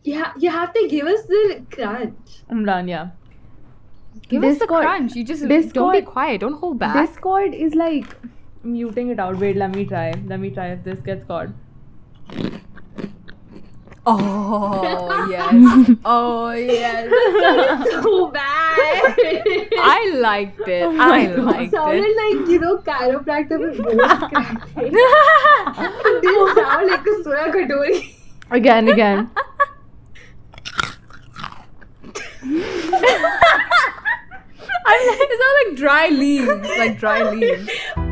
Yeah, you have to give us the crunch. Umran, yeah. Give us the Discord- crunch. You just don't be Discord- quiet. Don't hold back. Discord is like muting it out. Wait, let me try. Let me try if this gets caught. Oh yes. Oh yes. So bad. I liked it. I liked Sounded it. like, chiropractor with bones cracking. It didn't sound like a soya katori. Again. It's not like dry leaves. Like dry leaves.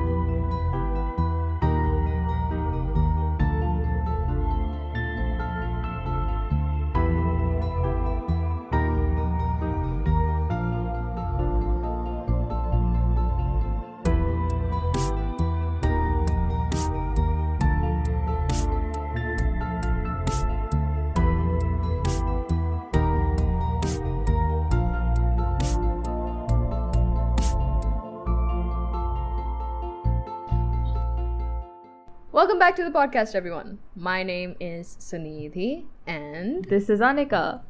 Welcome back to the podcast, everyone. My name is Sunidhi, and This is Anika.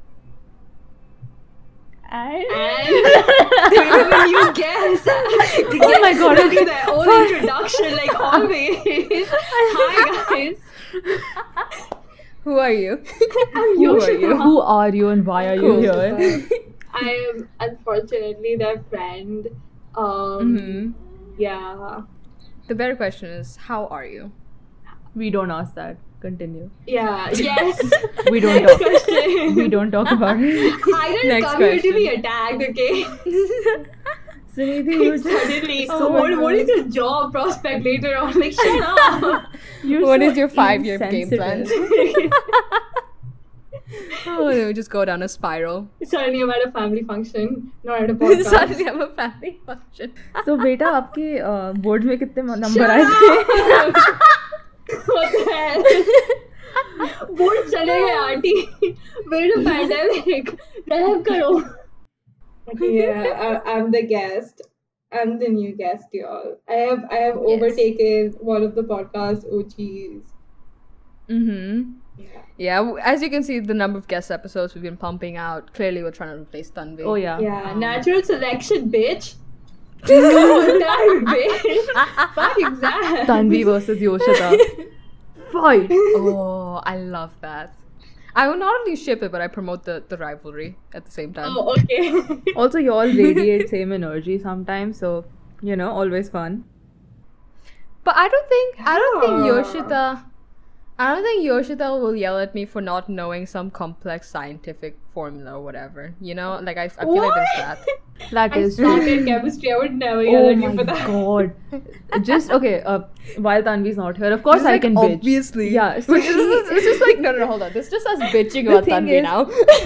And when you guess, Oh my god. do their own introduction like always. Hi guys. who are you? I'm Who are Yoshika. you? Who are you and why are you Cool. here? I am unfortunately their friend. Mhm. Yeah. The better question is, how are you? We don't ask that. Continue. Yeah. Yes. We don't Next talk. question. We don't talk about it. I didn't Next come here to question. be attacked, okay? Sunidhi, you just Suddenly, Oh my what is God. your job prospect later on? Like, shut up. You're What so is your 5-year game plan? insensitive. Oh, we just go down a spiral. Suddenly I'm at a family function, not at a podcast. Suddenly I'm a family function. So बेटा आपके board में कितने number Shut आए थे? up! What the hell? Board चले गए aunty. We're in a pandemic. रहम करो. Yeah, I'm the guest. I'm the new guest, y'all. I have overtaken one of the podcast OGs. Mm-hmm. Yeah. Yeah, as you can see, the number of guest episodes we've been pumping out. Clearly, we're trying to replace Tanvi. Oh yeah. Yeah, natural selection, bitch. That bitch. Fucking that. Tanvi versus Yoshita. Fight. Oh, I love that. I will not only ship it, but I promote the rivalry at the same time. Oh, okay. Also, you all radiate same energy sometimes, so always fun. But I don't think Yeah. Yoshita will yell at me for not knowing some complex scientific formula or whatever. You know, like I feel like there's that. That I is suck true. at chemistry. I would never yell Oh at you my for that. god. Just okay. While Tanvi's not here, of course I can bitch. Obviously. Yeah. So Which is it's just like no, hold on. This is just us bitching about thing Tanvi is- now.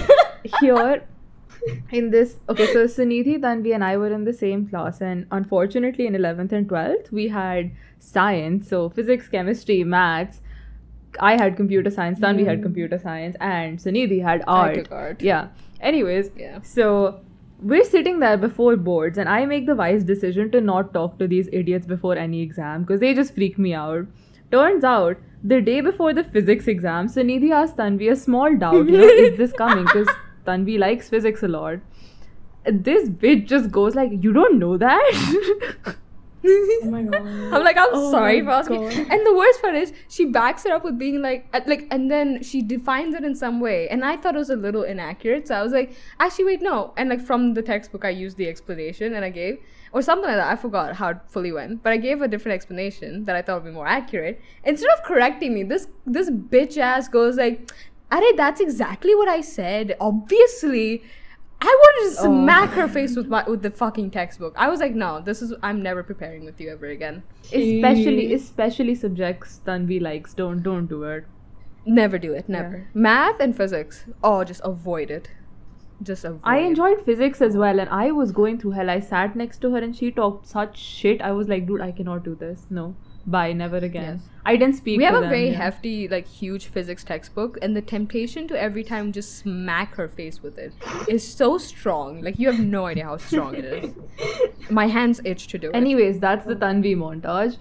here in this so Sunidhi, Tanvi and I were in the same class, and unfortunately in 11th and 12th we had science, so physics, chemistry, maths. I had computer science, Tanvi had computer science, and Sunidhi had art. took art. Yeah. Anyways, Yeah. so we're sitting there before boards, and I make the wise decision to not talk to these idiots before any exam because they just freak me out. Turns out, the day before the physics exam, Sunidhi asked Tanvi a small doubt, is this coming? Because Tanvi likes physics a lot. This bitch just goes like, you don't know that? Oh my god. I'm like, I'm Oh sorry my for asking. God. And the worst part is, she backs it up with being like, and then she defines it in some way. And I thought it was a little inaccurate. So I was like, actually, wait, no. And like from the textbook, I used the explanation and I gave, or something like that. I forgot how it fully went. But I gave a different explanation that I thought would be more accurate. Instead of correcting me, this bitch ass goes like, Arey, that's exactly what I said. Obviously. I wanted to smack her face with the fucking textbook. I was like, no, I'm never preparing with you ever again. Especially subjects Tanvi likes. Don't do it. Never do it, never. Yeah. Math and physics, just avoid it. Just avoid I it. enjoyed physics as well, and I was going through hell. I sat next to her and she talked such shit. I was like, dude, I cannot do this. No. Bye, never again. Yes. I didn't speak We to have a them, very yeah. hefty, like, huge physics textbook, and the temptation to every time just smack her face with it is so strong. Like, you have no idea how strong it is. My hands itch to do it. Anyways, that's the Tanvi montage.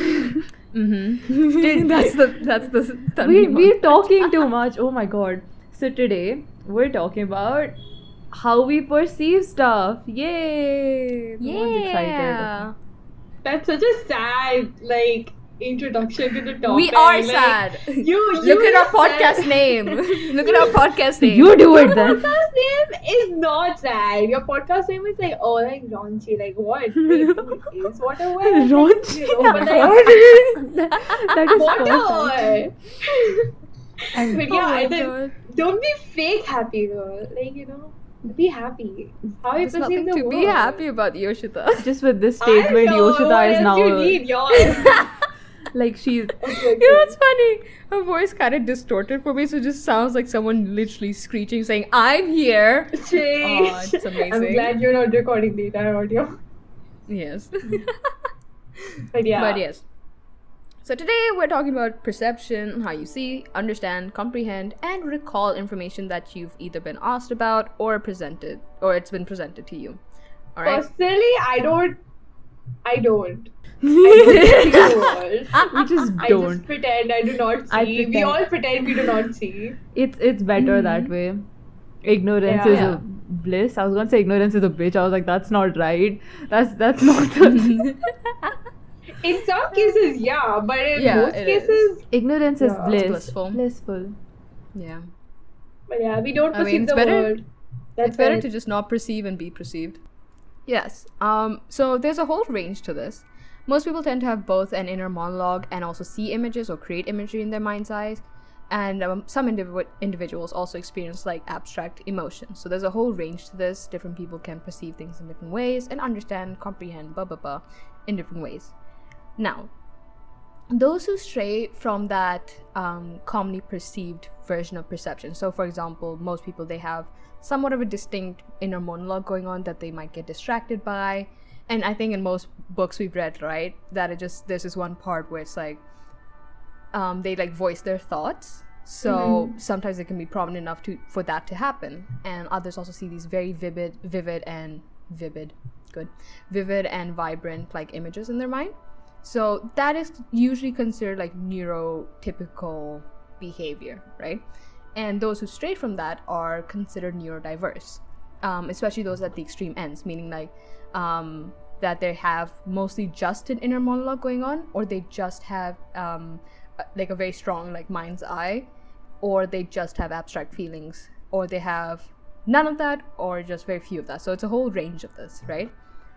Mm-hmm. that's the We're talking too much. Oh my god. So today we're talking about how we perceive stuff. Yay! Everyone's excited. That's such a sad, like, introduction to the topic. We are like, sad. You Look at our just podcast said- name. Look at our podcast name. You do it Your then. podcast name is not sad. Your podcast name is like, oh, like raunchy. Like what? Wait, is what a word? Raunchy? You know, but like, That is what a perfect. word? And But Oh yeah, my and then God. don't be fake happy, girl. Like, you know, be happy. It's how you There's perceive nothing the to world. be happy about, Yoshita. just with this I statement, know, Yoshita what is else now you need, y'all. like she's Okay, You know what's funny? Her voice kind of distorted for me, so it just sounds like someone literally screeching, saying, "I'm here." Change. Oh, it's amazing. I'm glad you're not recording the entire audio. Yes. But yeah. But yes. So today we're talking about perception, how you see, understand, comprehend, and recall information that you've either been asked about or it's been presented to you. All right. Personally, I don't see the world. we just I don't. just pretend I do not I see. We pretend. all pretend we do not see. It's better that way. Ignorance Yeah. is a bliss. I was gonna say ignorance is a bitch. I was like, that's not right. That's not the In some cases, yeah, but in Yeah, most it cases, ignorance is Yeah. bliss. Blissful. Blissful. Yeah. but yeah, we don't I mean, perceive it's the better- world. That's It's better it. to just not perceive and be perceived. Yes. So there's a whole range to this. Most people tend to have both an inner monologue and also see images or create imagery in their mind's eyes. And some individuals also experience like abstract emotions. So there's a whole range to this. Different people can perceive things in different ways and understand, comprehend, in different ways. Now, those who stray from that commonly perceived version of perception. So, for example, most people, they have somewhat of a distinct inner monologue going on that they might get distracted by. And I think in most books we've read, right, that there's this one part where it's like they like voice their thoughts. So sometimes it can be prominent enough for that to happen. And others also see these very vivid and vibrant like images in their mind. So that is usually considered like neurotypical behavior, right? And those who stray from that are considered neurodiverse, especially those at the extreme ends, meaning like that they have mostly just an inner monologue going on, or they just have like a very strong like mind's eye, or they just have abstract feelings, or they have none of that, or just very few of that. So it's a whole range of this, right?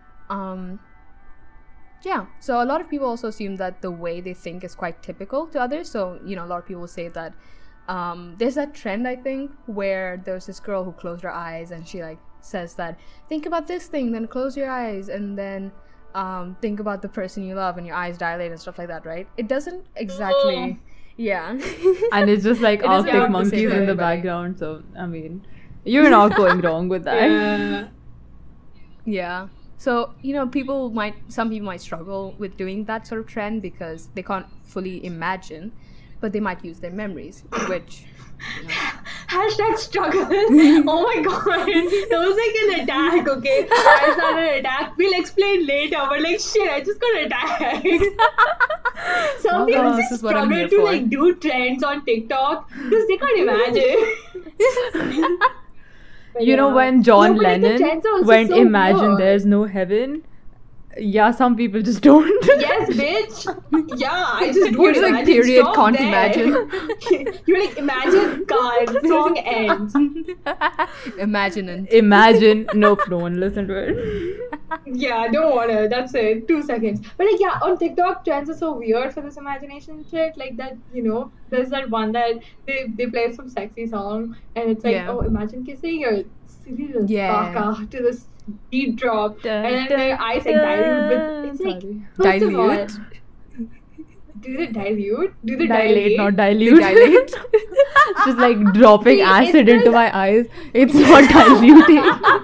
Yeah, so a lot of people also assume that the way they think is quite typical to others. So, you know, a lot of people say that there's that trend, I think, where there's this girl who closed her eyes and she like says that, think about this thing, then close your eyes, and then think about the person you love and your eyes dilate and stuff like that, right? It doesn't exactly, yeah. And it's just like It is Arctic not the monkeys same for in the everybody. background. So I mean, you're not going wrong with that. Yeah. Yeah. So, you know, some people might struggle with doing that sort of trend because they can't fully imagine, but they might use their memories, which, you know, Hashtag struggle. Oh my god. That was like an attack, okay? It's not an attack. We'll explain later, but like shit, I just got attacked. Some Well, people this just is what I'm struggle here to for. like do trends on TikTok because they can't imagine. But You know yeah. when John No, but, like, the Lennon trends are also went so Imagine weird. There's No Heaven? Yeah, some people just don't. Yes, bitch. Yeah, I just don't You're just like, imagine. period, Stop can't there. imagine. You're like, imagine, God, song ends. Imagine. Imagine. Nope, don't listen to it. Yeah, don't wanna. That's it. 2 seconds. But like, yeah, on TikTok, trends are so weird for this imagination shit. Like that, you know, there's that one that they play some sexy song, and it's like, Yeah. oh, imagine kissing your silly little Yeah. baka to this beat drop, Dun, and then dun, their eyes like dilute. But it's like, Sorry. first of all, Dilute. do they dilute? Do they Dilate, not They dilute. dilate. Just like dropping See, acid it's into just- my eyes. It's not diluting.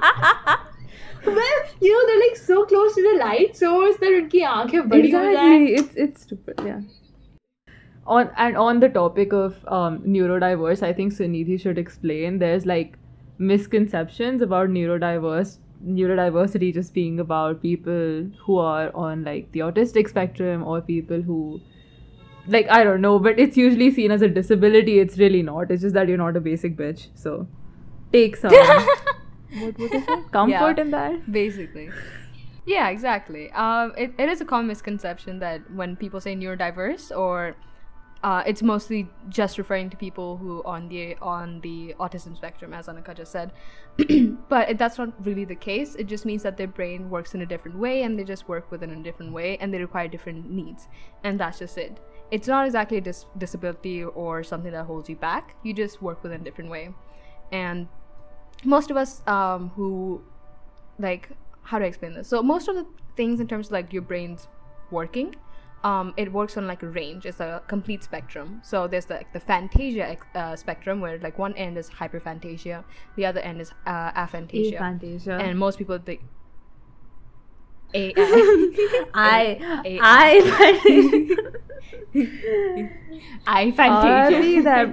Well, you know, they're like so close to the light source that उनकी आंखें बड़ी हो जाए. Exactly. It's stupid, yeah. On the topic of neurodiverse, I think Sunidhi should explain. There's like misconceptions about neurodiversity just being about people who are on like the autistic spectrum or people who like, I don't know, but it's usually seen as a disability. It's really not. It's just that you're not a basic bitch. So take some what is it? Comfort in that. Basically. Yeah, exactly. It is a common misconception that when people say neurodiverse, or it's mostly just referring to people who on the autism spectrum, as Annika just said. But that's not really the case. It just means that their brain works in a different way, and they just work within a different way, and they require different needs, and that's just it. It's not exactly a disability or something that holds you back. You just work within a different way. And most of us who, like, how do I explain this? So most of the things in terms of like your brain's working, it works on like a range. It's a complete spectrum. So there's the aphantasia spectrum, where like one end is hyperphantasia, the other end is aphantasia. Aphantasia. And most people think aphantasia.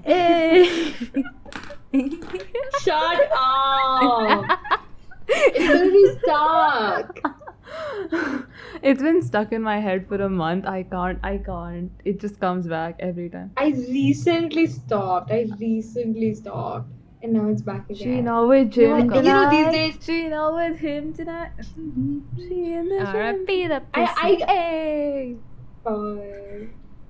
Shut up. It's gonna be stuck. It's been stuck in my head for a month. I can't. It just comes back every time. I recently stopped. And now it's back again. She know with Jim welcome. tonight. You know, these days- She know with him tonight. She in the gym. R.I.P. the I- pussy. Hey. Fine.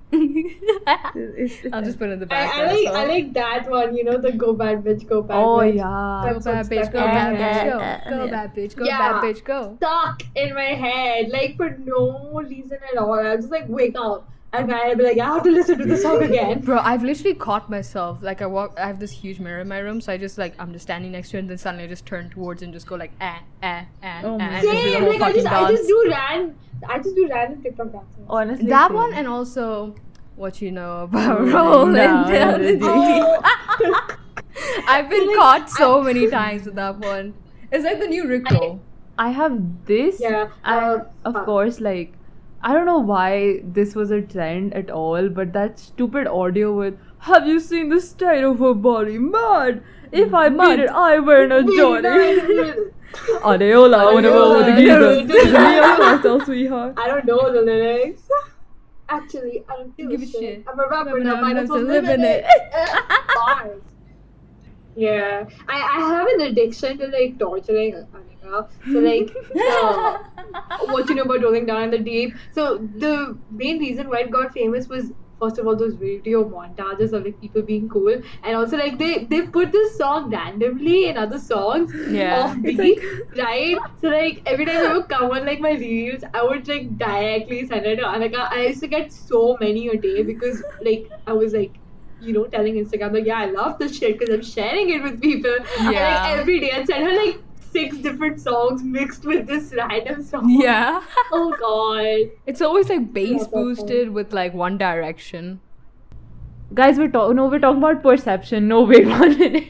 I'll just put it in the back. I like that one, you know, the go bad bitch, go bad Oh bitch. yeah. Go bad bitch, go Yeah. bad bitch, go. Go bad bitch, go Yeah. bad bitch, go. Stuck in my head, like for no reason at all. I was just like, wake up. And I'd be like, I have to listen to the song again. Bro, I've literally caught myself. Like I have this huge mirror in my room, so I just like, I'm just standing next to it, and then suddenly I just turn towards and just go like, Oh my and do the Same, whole like I fucking just dance. do random TikTok dances. Honestly. That same. one, and also what you know about rolling down down the the Oh. I've been Like, caught so many times with that one. It's like the new Rico. I have this. Yeah, And of course, like, I don't know why this was a trend at all, but that stupid audio with "Have you seen the state of her body? Mad! If I beat it, I wear a Johnny." Areola, I wanna go with the geezer. This is me and myself, sweetheart. I don't know the lyrics. Actually, I don't give a shit. I'm a rapper now, might as well live in it. Bars. Yeah, I have an addiction to like torturing Anika. So like, what you know about Rolling Down in the Deep? So the main reason why it got famous was, first of all, those video montages of like people being cool, and also like they put this song randomly in other songs off beat, right? So like every time it would come on like my reels, I would like directly send it to Anika. I used to get so many a day because like I was like, you know, telling Instagram like, yeah, I love this shit because I'm sharing it with people. And like every day I'd send her like 6 different songs mixed with this random song. Yeah. Oh god. It's always like bass Yeah, boosted with like One Direction. Guys, we're talking about perception. No, wait 1 minute.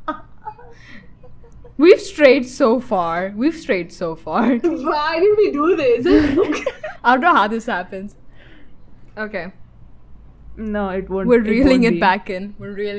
We've strayed so far. Why Did we do this? I don't know how this happens. Okay. No, it won't. We're reeling won't it be. back in.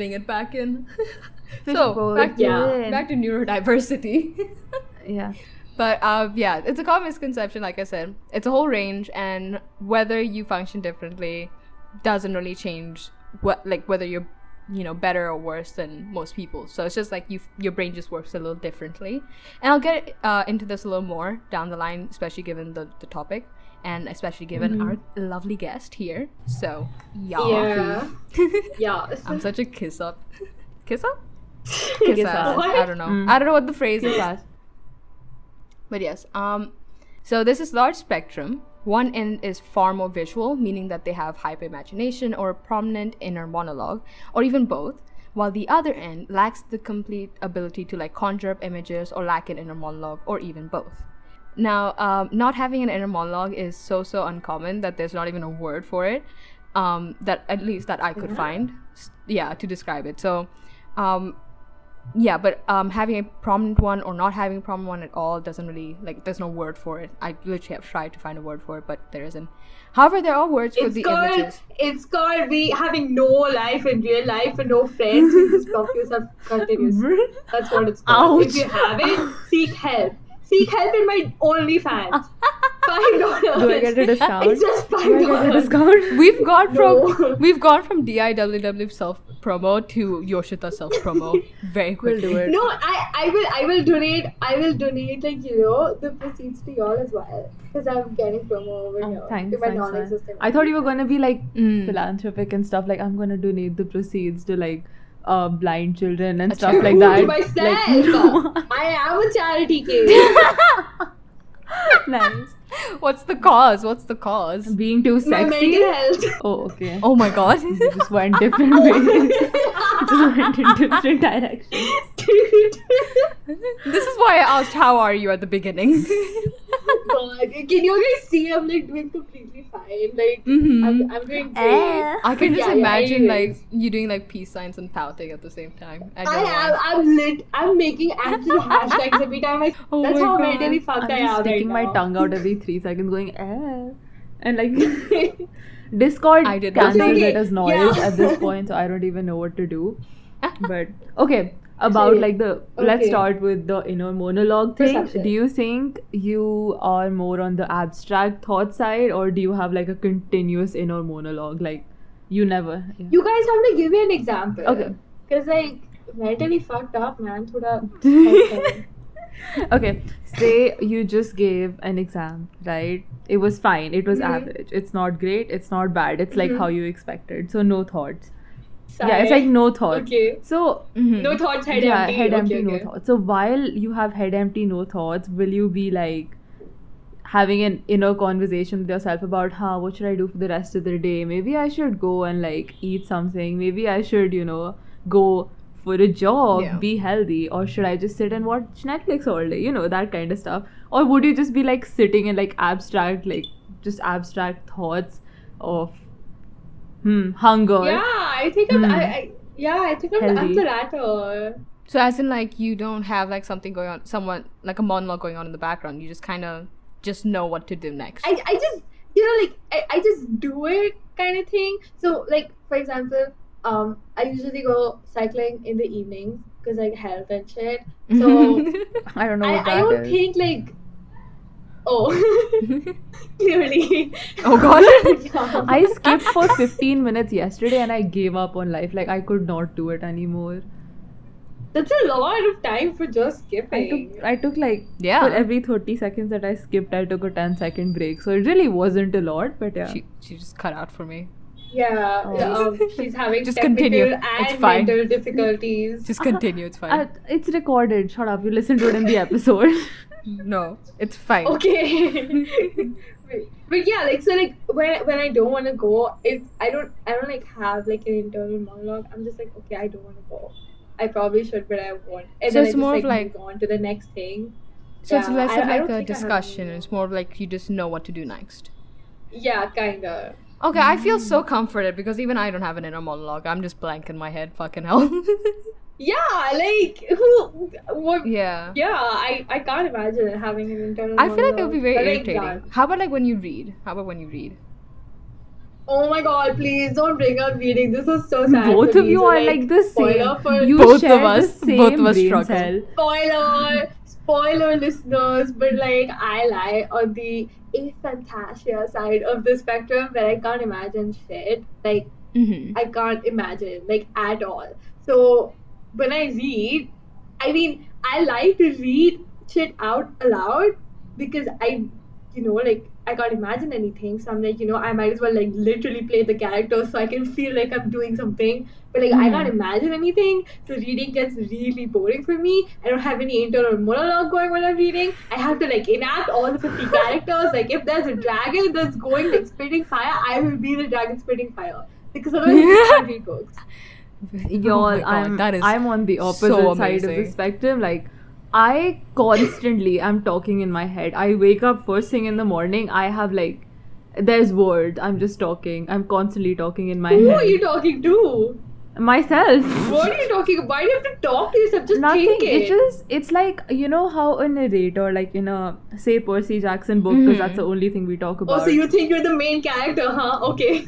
So, Fishbowl back to again. back to neurodiversity. Yeah. But yeah, it's a common misconception, like I said. It's a whole range, and whether you function differently doesn't really change whether you're, you know, better or worse than most people. So it's just like your brain just works a little differently. And I'll get into this a little more down the line, especially given the topic, and especially given our lovely guest here. So Yeah. Yeah. I'm such a kiss up. Kiss up? Kiss ass. What? I don't know. I don't know what the phrase is. But yes, so this is large spectrum. One end is far more visual, meaning that they have hyper imagination or a prominent inner monologue, or even both, while the other end lacks the complete ability to like conjure up images or lack an inner monologue, or even both. Now, not having an inner monologue is so uncommon that there's not even a word for it, that at least that I could find, to describe it. So, but having a prominent one or not having a prominent one at all doesn't really, like, there's no word for it. I literally have tried to find a word for it, but there isn't. However, there are words for the images. It's called we having no life in real life and no friends. You just talk to yourself continuously. That's what it's called. Ouch. If you have it, seek help. seek help in my OnlyFans. $5. Do I get a discount? It's just Do I get a $5. discount? We've gone from DIWW self promo to Yoshita self promo very quickly. We'll do it. No, I will donate like the proceeds to y'all as well, because I'm getting promo over here Thanks, to my thanks, man. non-existent. I thought you were gonna be like philanthropic and stuff, like I'm gonna donate the proceeds to like blind children and stuff like that. To myself. Like, no. I am a charity case. Nice. What's the cause? Being too My sexy. mental health. Oh, okay. Oh my god. You just went different ways. Just went in different directions. This is why I asked how are you at the beginning. God, can you guys see I'm like doing completely fine? Like Mhm. I'm doing great. I can But just yeah, imagine anyways. like you doing like peace signs and pouting at the same time. I'm making actual hashtags every time I. Oh That's my how God. mentally fucked I'm I just am right sticking my now. tongue out every 3 seconds going and like Discord I did that. cancels Okay, it as noise yeah. at this point, so I don't even know what to do. But okay, about like let's Okay. start with the inner monologue thing. Perception. Do you think you are more on the abstract thought side, or do you have like a continuous inner monologue, like you never You guys have to give me an example. Okay. Because like mentally fucked up, man. Thoda. Okay, say you just gave an exam, right? It was fine, it was Mhm. average, it's not great, it's not bad, it's like Mhm. how you expected, so no thoughts. Yeah, it's like no thoughts. Okay. So No thoughts, head yeah, empty. head empty, okay, no okay. thoughts. So while you have head empty, no thoughts, will you be like having an inner conversation with yourself about what should I do for the rest of the day? Maybe I should go and like eat something. Maybe I should, go for a jog, Yeah. be healthy, or should I just sit and watch Netflix all day? That kind of stuff. Or would you just be like sitting in like abstract thoughts of hunger? Yeah, I think I'm Healthy. the latter. So as in like you don't have like something going on, someone like a monologue going on in the background. You just kind of just know what to do next. I just I just do it kind of thing. So like for example, I usually go cycling in the evenings because like health and shit. So I don't know what I that don't is. think like clearly. Oh god. Yeah. I skipped for 15 minutes yesterday and I gave up on life. Like I could not do it anymore. That's a lot of time for just skipping. I took like Yeah. for every 30 seconds that I skipped, I took a 10-second break. So it really wasn't a lot, but yeah. She just cut out for me. Yeah, Oh. she's having Just technical continue. It's and fine. mental difficulties. Just continue. It's fine. It's recorded. Shut up. You listened to it in the episode. No, it's fine. Okay. But yeah, like so like when I don't want to go, I don't like have like an internal monologue. I'm just like, okay, I don't want to go. I probably should, but I won't. And So then it's I just more of like move on to the next thing. So it's Yeah, less I of don't like think I a have discussion. any- It's more of like you just know what to do next. Yeah, kinda. Okay, I feel so comforted because even I don't have an inner monologue. I'm just blank in my head. Fucking hell. Yeah, like what? Yeah. Yeah, I can't imagine having an internal. I feel like it would be very monologue. But, like, irritating. yeah. How about like when you read? How about when you read? Oh my god, please don't bring up reading. This is so sad. Both for of me. you So, are like the spoiler same. for You Both share of us- the same both of us brain struggle. cell. spoiler listeners, but like I lie on the aphantasia side of the spectrum where I can't imagine shit. Like Mm-hmm. I can't imagine like at all. So when I read, I mean I like to read shit out aloud because I like I can't imagine anything. So I'm like, I might as well like literally play the character so I can feel like I'm doing something. But like I can't imagine anything. So reading gets really boring for me. I don't have any internal monologue going when I'm reading. I have to like enact all the 50 characters. Like if there's a dragon that's going like spitting fire, I will be the dragon spitting fire. Because otherwise I can't read books. Y'all, Oh my God, I'm on the opposite so side of the amazing. spectrum. Like, I constantly am talking in my head. I wake up first thing in the morning. I have like, there's words. I'm just talking. I'm constantly talking in my Who head. are you talking to? Myself. What are you talking about? Why do you have to talk to yourself? Just Nothing. think it. It's like, how a narrator, like in a, say, Percy Jackson book, because that's the only thing we talk about. Oh, so you think you're the main character, huh? Okay.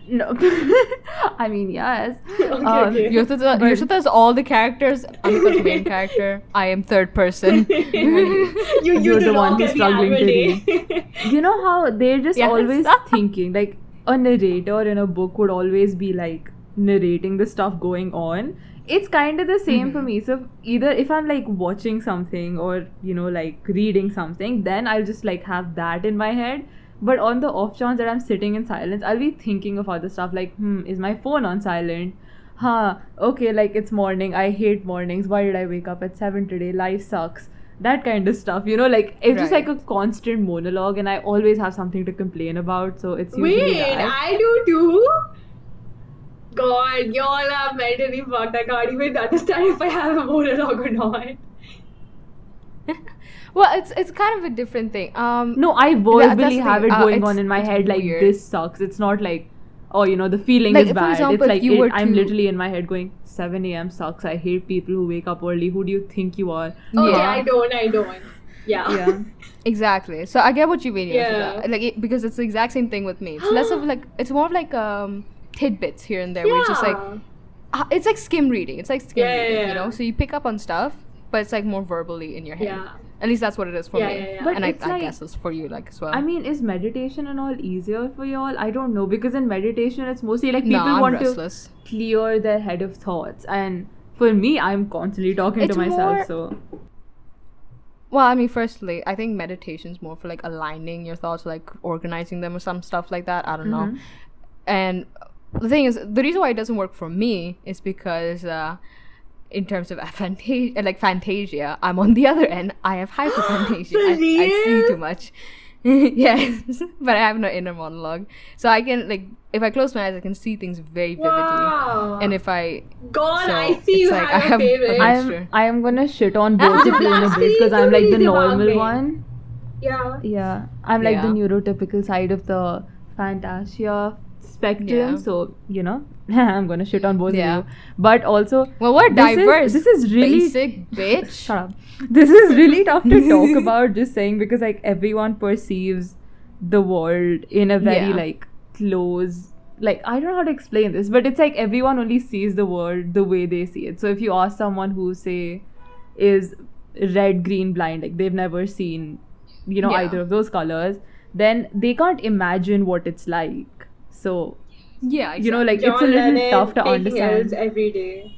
No. I mean, yes. Okay. Yoshita is all the characters. Anika's main character. I am third person. You're the one who's struggling to read. You know how they're just Yes. always thinking, like a narrator in a book would always be like narrating the stuff going on. It's kind of the same for me. So either if I'm like watching something or, you know, like reading something, then I'll just like have that in my head. But on the off chance that I'm sitting in silence, I'll be thinking of other stuff like, is my phone on silent? Okay, like it's morning. I hate mornings. Why did I wake up at 7 today? Life sucks. That kind of stuff, you know, like it's just like a constant monologue, and I always have something to complain about. So it's usually that. I do too. God, y'all are mentally fucked. I can't even understand if I have a monologue or not. Well, it's kind of a different thing. No, I verbally the have thing. it going on It's- in my it's head like weird. this sucks. It's not like, oh, you know, the feeling Like, is for bad. example, It's if like you were I'm to- literally in my head going 7 a.m. sucks. I hate people who wake up early. Who do you think you are? Okay, Yeah. I don't. Yeah. Yeah. Exactly. So I get what you mean. Yeah. Like because it's the exact same thing with me. It's less of like it's more of like tidbits here and there. Where it's just like it's like skim reading. It's like skim reading, you know. So you pick up on stuff, but it's like more verbally in your head. Yeah. At least that's what it is for me. Yeah. But And it's I like- guess it's for you like as well. I mean, is meditation and all easier for y'all? I don't know, because in meditation it's mostly like no, people I'm want restless. to clear their head of thoughts, and for me, I'm constantly talking It's to myself. more- So Well, I mean, firstly, I think meditation's more for like aligning your thoughts, like organizing them or some stuff like that. I don't know. And the thing is, the reason why it doesn't work for me is because in terms of Fantasia, I'm on the other end. I have hyperphantasia. I see too much. Yes, but I have no inner monologue, so I can like if I close my eyes, I can see things very vividly. Wow. And if I God, so I see you it's like have I a have favorite. a- I am gonna shit on both of you in a bit because I'm like the normal one. Yeah. Yeah, I'm like the Yeah. neurotypical side of the Fantasia spectrum. Yeah. So you know, I'm gonna shit on both Yeah. of you. But also, well, we're diverse. This is really basic, bitch. Shut up. This is really tough to talk about, just saying, because like everyone perceives the world in a very Yeah. like close, like I don't know how to explain this, but it's like everyone only sees the world the way they see it. So if you ask someone who say is red, green, blind, like they've never seen, you know, Yeah. either of those colors, then they can't imagine what it's like. So Yeah, you know, like John it's a little Lennon tough to taking L's understand. every day.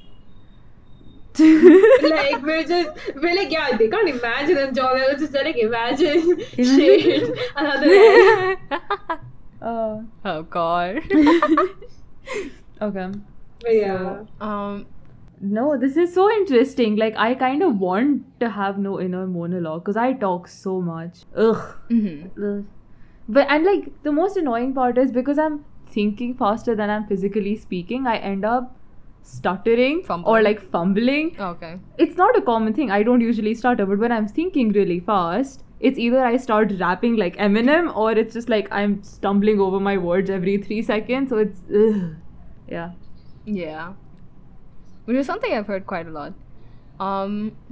Like we're like, yeah, they can't imagine, and John Lennon's just like, imagine shit, another end. Oh God. Okay. But yeah. No, this is so interesting. Like, I kind of want to have no inner monologue because I talk so much. Ugh. Ugh. But, and like, the most annoying part is because I'm thinking faster than I'm physically speaking, I end up stuttering Fumbling. or like fumbling. Okay. It's not a common thing. I don't usually stutter, but when I'm thinking really fast, it's either I start rapping like Eminem or it's just like I'm stumbling over my words every 3 seconds. So it's, ugh. Yeah. Yeah. Which is something I've heard quite a lot. I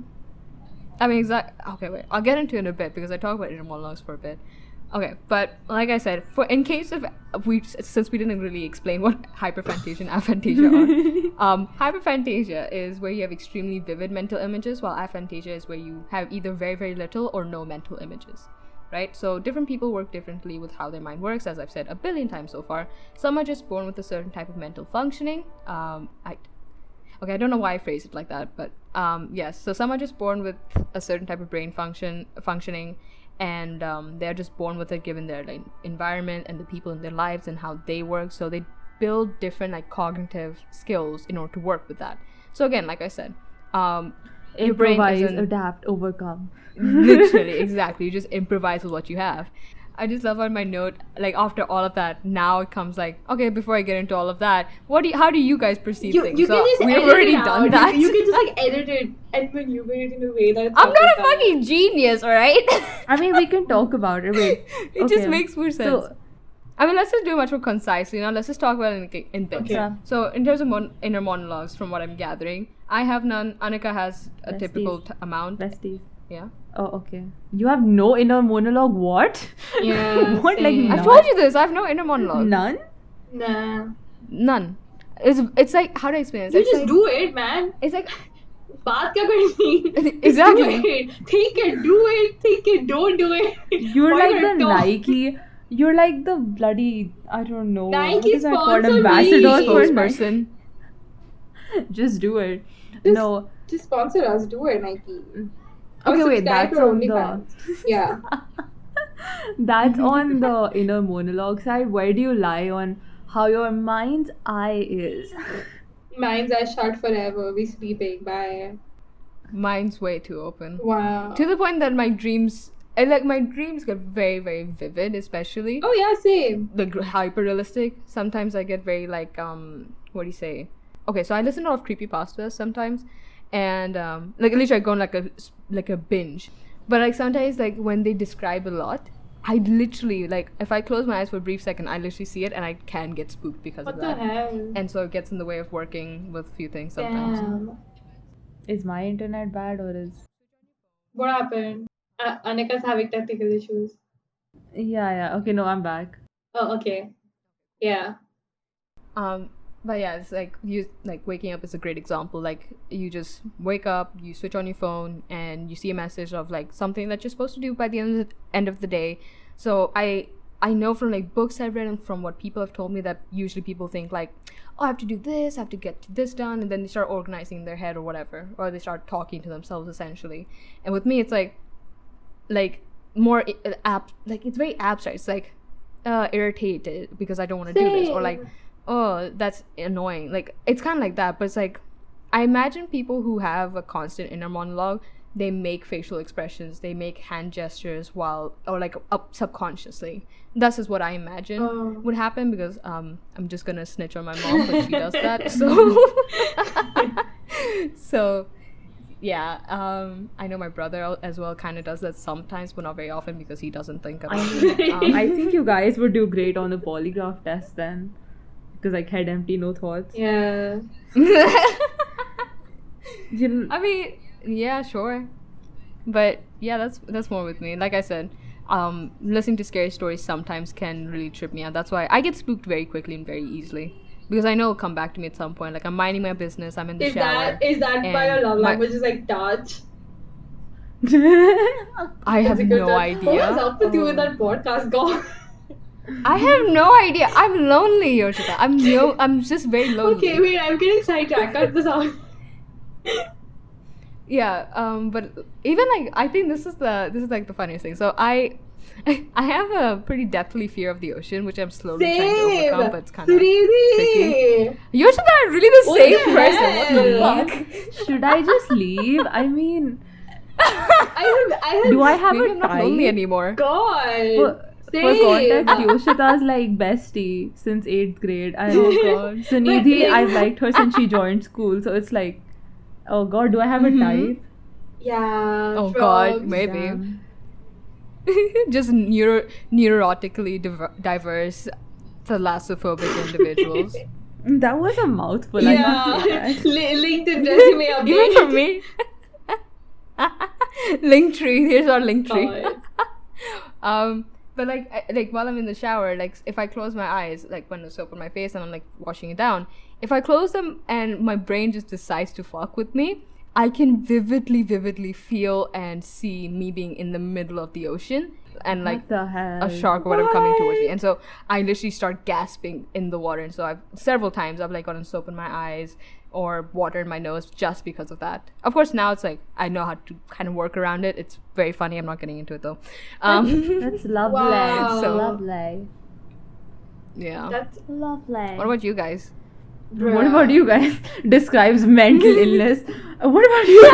mean, okay, wait. I'll get into it in a bit because I talk about inner monologues for a bit. Okay, but like I said, in case of since we didn't really explain what hyperphantasia and aphantasia are, hyperphantasia is where you have extremely vivid mental images, while aphantasia is where you have either very, very little or no mental images. Right? So different people work differently with how their mind works, as I've said a billion times so far. Some are just born with a certain type of mental functioning. Okay, I don't know why I phrased it like that, but yes. So some are just born with a certain type of brain functioning, and they're just born with it given their like environment and the people in their lives and how they work. So they build different like cognitive skills in order to work with that. So again, like I said, your brain Improvise, isn't adapt, overcome. literally exactly. You just improvise with what you have. I just love on my note, like after all of that, now it comes like, okay, before I get into all of that, how do you guys perceive things? You So can just we've edit already it out. done that. You can just like edit it and maneuver it in a way that it's I'm not a perfect. fucking genius, alright? I mean, we can talk about it. Wait. It okay. just makes more sense. So, I mean, let's just do it much more concisely. Let's just talk about it in bits. Okay. Yeah. So, in terms of inner monologues, from what I'm gathering, I have none. Anika has a Besties. typical amount. besties. Yeah. Oh, okay. You have no inner monologue? What? Yeah. What, like, same. I've told you this. I have no inner monologue. None? Nah. None. It's like, how do I explain it? You It's just like, do it, man. it's like, बात क्या करनी? Exactly. Do it. Think it. Do it. Think it. Don't do it. You're Why like the not talk? Nike. You're like the bloody, I don't know. Nike what is that called? sponsor me. Ambassador for spokesperson. Just do it. Just- No. Just sponsor us. Do it, Nike. Okay, Or wait. subscribe That's to on the. OnlyFans. Yeah. That's on the inner monologue side. Where do you lie on how your mind's eye is? Mine's are shut forever. We sleeping. Bye. Mine's way too open. Wow. To the point that my dreams, and like my dreams get very, very vivid, especially Oh yeah, same. the hyper realistic. Sometimes I get very like what do you say? Okay, so I listen to a lot of creepypastas sometimes, and like literally I go on like a binge. But like sometimes like when they describe a lot, I literally like if I close my eyes for a brief second, I literally see it and I can get spooked because What of the that. hell? And so it gets in the way of working with a few things sometimes. Damn. Is my internet bad or is? What happened? Anika's having technical issues. Yeah. Okay, no, I'm back. Oh, okay. Yeah. But yeah, it's like you like waking up is a great example. Like you just wake up, you switch on your phone, and you see a message of like something that you're supposed to do by the end of the day. So I know from like books I've read and from what people have told me that usually people think like, oh, I have to do this, I have to get this done, and then they start organizing in their head or whatever, or they start talking to themselves essentially. And with me, it's like more like it's very abstract. It's like irritated because I don't want to do this, or like, oh, that's annoying. Like it's kind of like that, but it's like I imagine people who have a constant inner monologue, they make facial expressions, they make hand gestures while or like up subconsciously. This is what I imagine would happen because I'm just gonna snitch on my mom, but she does that. So yeah, I know my brother as well kind of does that sometimes, but not very often because he doesn't think about it. I think you guys would do great on the polygraph test then. Because like head empty, no thoughts. Yeah. I mean, yeah, sure, but yeah, that's more with me. Like I said, listening to scary stories sometimes can really trip me out. That's why I get spooked very quickly and very easily because I know it'll come back to me at some point. Like I'm minding my business, I'm in the shower. Is that why your love language is like touch? I have Physical no touch? idea. What was up with you in that podcast, God? I have no idea. I'm lonely, Yoshita. I'm just very lonely. Okay, wait, I'm getting sidetracked. Cut this out. Yeah, but even like I think this is like the funniest thing. So I have a pretty deathly fear of the ocean, which I'm slowly trying to overcome, but it's kind of tricky. You're not really the same person. What the fuck? Should I just leave? I mean, I have do I have Maybe a I'm not lonely type? anymore. God. For context, Yoshita's like bestie since 8th grade. Oh god. Sunidhi, I've liked her since she joined school. So it's like, oh god, do I have a type? Yeah. Oh frogs. god, maybe. Damn. Just neurotically diverse, thalassophobic individuals. That was a mouthful. I can't say Yeah. that. LinkedIn resume update. Even for me. Linktree. Here's our Linktree. But like while I'm in the shower, like if I close my eyes, like when there's soap on my face and I'm like washing it down, if I close them and my brain just decides to fuck with me, I can vividly feel and see me being in the middle of the ocean and like What the hell? a shark or whatever coming towards me, and so I literally start gasping in the water. And so I've several times like gotten soap in my eyes or water in my nose just because of that. Of course, now it's like I know how to kind of work around it. It's very funny. I'm not getting into it though. That's lovely. Wow. So lovely. Yeah. That's Lovely. What about you guys? What about you guys? Describes mental illness. What about you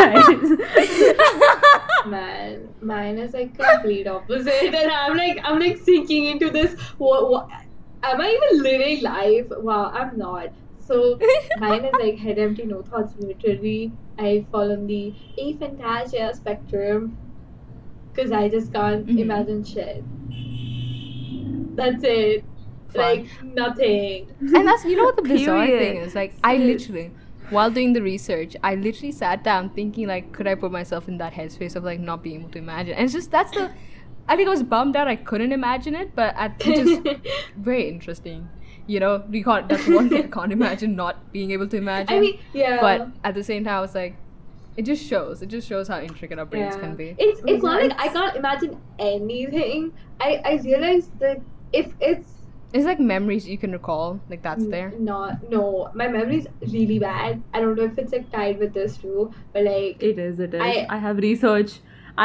guys? Man, mine is like complete opposite, and I'm like sinking into this. What? Am I even living life? Wow, I'm not. So mine is like head empty, no thoughts. Literally, I fall on the aphantasia spectrum because I just can't imagine shit. That's it. Fun. Like nothing. And that's, you know what the bizarre Period. thing is? Like, I literally, while doing the research, I literally sat down thinking, like, could I put myself in that headspace of, like, not being able to imagine? And it's just, that's I think I was bummed out I couldn't imagine it, but which is very interesting. you know, we can't. That's one thing I can't imagine not being able to imagine. I mean, yeah. But at the same time, I was like, it just shows how intricate our brains can be. It's not like I can't imagine anything. I realized that if it's like memories you can recall, like that's there. No, my memory's really bad. I don't know if it's like tied with this too, but like it is. I have research.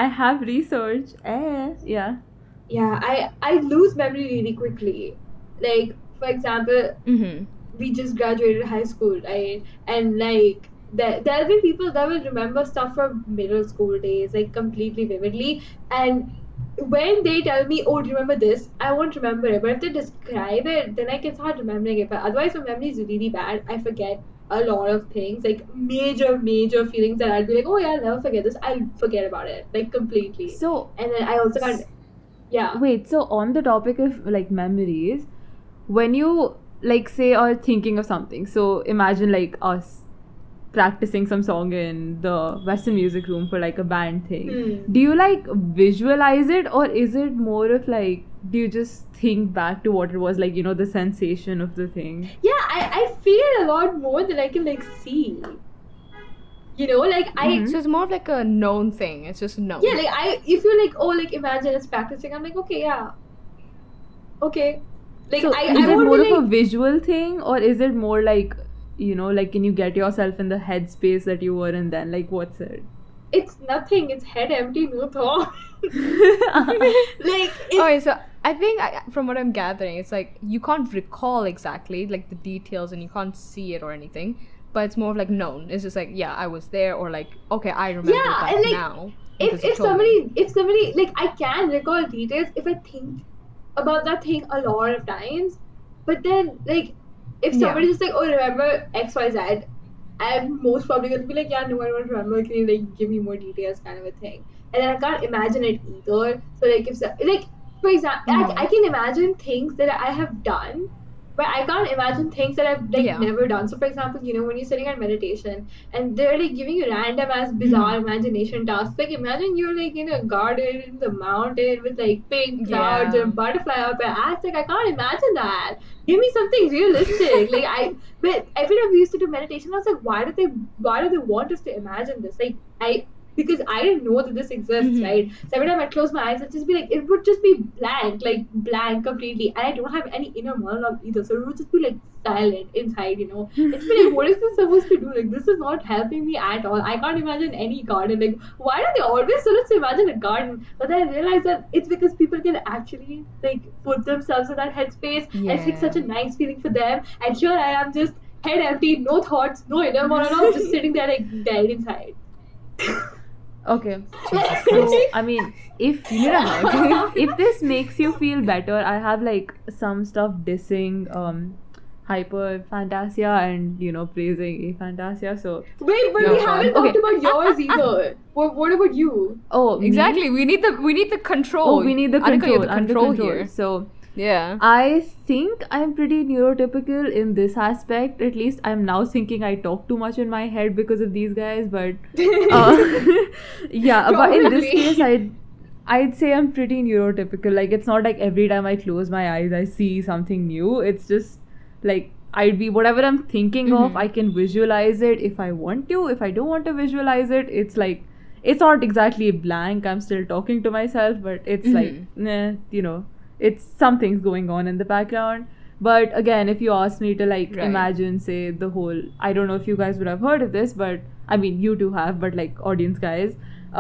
Yeah. Yeah, I lose memory really quickly. Like, for example, we just graduated high school, right? And like there'll be people that will remember stuff from middle school days, like completely vividly. And when they tell me, oh, do you remember this? I won't remember it. But if they describe it, then I can start remembering it. But otherwise, my memory is really bad. I forget a lot of things, like major feelings that I'll be like, oh yeah, I'll never forget this. I'll forget about it, like completely. So, and then I also can't. Yeah. Wait, so on the topic of like memories, when you like say are thinking of something, so imagine like us practicing some song in the Western music room for like a band thing. Do you like visualize it, or is it more of like, do you just think back to what it was like, you know, the sensation of the thing? Yeah, I feel a lot more than I can like see. You know, like so it's more of like a known thing. It's just known. Yeah, like if you're like, oh, like imagine it's practicing, I'm like, okay, yeah, okay. Like, so I is it more be, of a visual thing, or is it more like, you know, like can you get yourself in the headspace that you were in then? Like, what's it? It's nothing. It's head empty, no thought. So I think from what I'm gathering, it's like you can't recall exactly like the details and you can't see it or anything, but it's more of like known. It's just like, yeah, I was there, or like, okay, I remember that and like, now. If somebody like, I can recall details if I think about that thing a lot of times, but then like if somebody's just like, oh, remember XYZ, I'm most probably going to be like, yeah, no, I don't remember. Can you like give me more details, kind of a thing? And then I can't imagine it either. So like if like for example, I can imagine things that I have done, but I can't imagine things that I've like never done. So for example, you know, when you're sitting at meditation and they're like giving you random ass bizarre imagination tasks, like imagine you're like in a garden in the mountain with like pink clouds and butterfly up your ass. Like I can't imagine that. Give me something realistic. But every time we used to do meditation, I was like, why do they want us to imagine this? Like because I didn't know that this exists, right? So every time I close my eyes, I'd just be like, it would just be blank completely. And I don't have any inner monologue either. So it would just be like silent inside, you know. It's like, what is this supposed to do? Like, this is not helping me at all. I can't imagine any garden. Like, why do they always tell us to imagine a garden? But then I realized that it's because people can actually like put themselves in that headspace and it's like such a nice feeling for them. And here I am just head empty, no thoughts, no inner monologue, just sitting there like dead inside. Okay, so I mean, if this makes you feel better, I have like some stuff dissing Hyper Fantasia and, you know, praising Aphantasia. So wait, but we haven't talked about yours either. What about you? Oh, exactly. We need the control. Oh, we need the control. Control here. So yeah, I think I'm pretty neurotypical in this aspect. At least I'm now thinking I talk too much in my head because of these guys. But yeah, but in this case, I'd say I'm pretty neurotypical. Like, it's not like every time I close my eyes I see something new. It's just like I'd be whatever I'm thinking of, I can visualize it if I want to. If I don't want to visualize it, it's like it's not exactly blank. I'm still talking to myself, but it's like, you know. It's something's going on in the background. But again, if you ask me to like imagine, say, the whole, I don't know if you guys would have heard of this, but I mean, you two have, but like audience guys,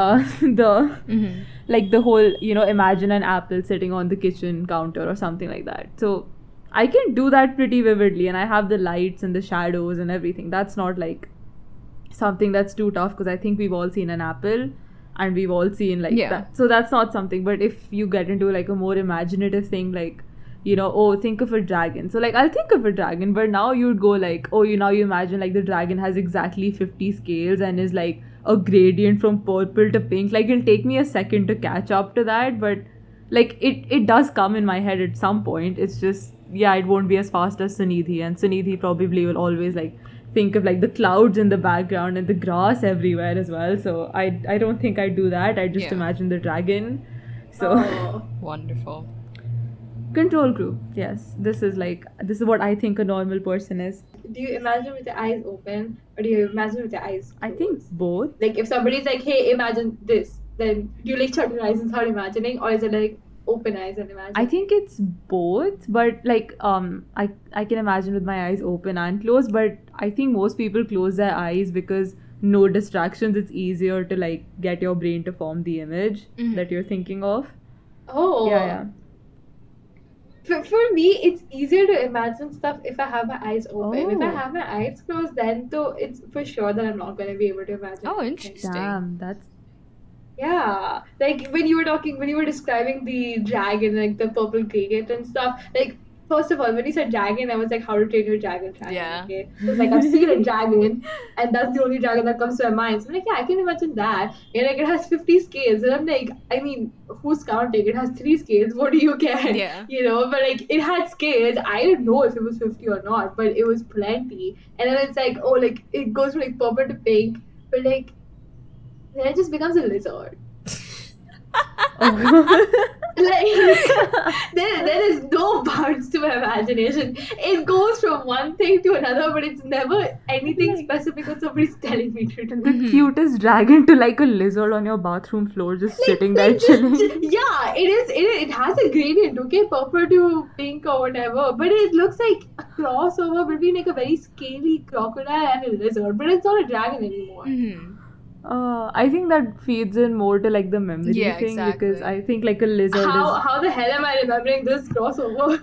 like the whole, you know, imagine an apple sitting on the kitchen counter or something like that. So I can do that pretty vividly, and I have the lights and the shadows and everything. That's not like something that's too tough, because I think we've all seen an apple. And we've all seen like that. So that's not something. But if you get into like a more imaginative thing, like, you know, oh, think of a dragon. So like, I'll think of a dragon, but now you'd go like, oh, you imagine like the dragon has exactly 50 scales and is like a gradient from purple to pink. Like, it'll take me a second to catch up to that. But like, it does come in my head at some point. It's just, yeah, it won't be as fast as Sunidhi. And Sunidhi probably will always like think of like the clouds in the background and the grass everywhere as well. So I don't think I do that. I just imagine the dragon. So wonderful. Control group. Yes, this is what I think a normal person is. Do you imagine with your eyes open or do you imagine with your eyes closed? I think both. Like if somebody's like, hey, imagine this, then do you like shut your eyes and start imagining, or is it like open eyes and imagine? I think it's both, but like I can imagine with my eyes open and closed, but I think most people close their eyes because no distractions, it's easier to like get your brain to form the image that you're thinking of. Oh. Yeah. For me, it's easier to imagine stuff if I have my eyes open. If I have my eyes closed, then though it's for sure that I'm not going to be able to imagine. Oh, interesting. Damn, that's... Yeah, like when you were describing the dragon, like the purple cricket and stuff, like first of all, when you said dragon, I was like, how to train your dragon? Yeah. Okay. So it's like, I've seen a dragon, and that's the only dragon that comes to my mind. So I'm like, yeah, I can imagine that. And like, it has 50 scales. And I'm like, I mean, who's counting? It has 3 scales. What do you get? Yeah. You know, but like, it had scales. I didn't know if it was 50 or not, but it was plenty. And then it's like, oh, like, it goes from like purple to pink. But like, then it just becomes a lizard. Like there is no bounds to my imagination. It goes from one thing to another, but it's never anything specific that somebody's telling me to do. The cutest dragon to like a lizard on your bathroom floor, just sitting there chilling. Yeah, it has a gradient, okay, purple to pink or whatever, but it looks like a crossover between like a very scaly crocodile and a lizard, but it's not a dragon anymore. I think that feeds in more to like the memory thing, exactly. because I think like a lizard How the hell am I remembering this crossover?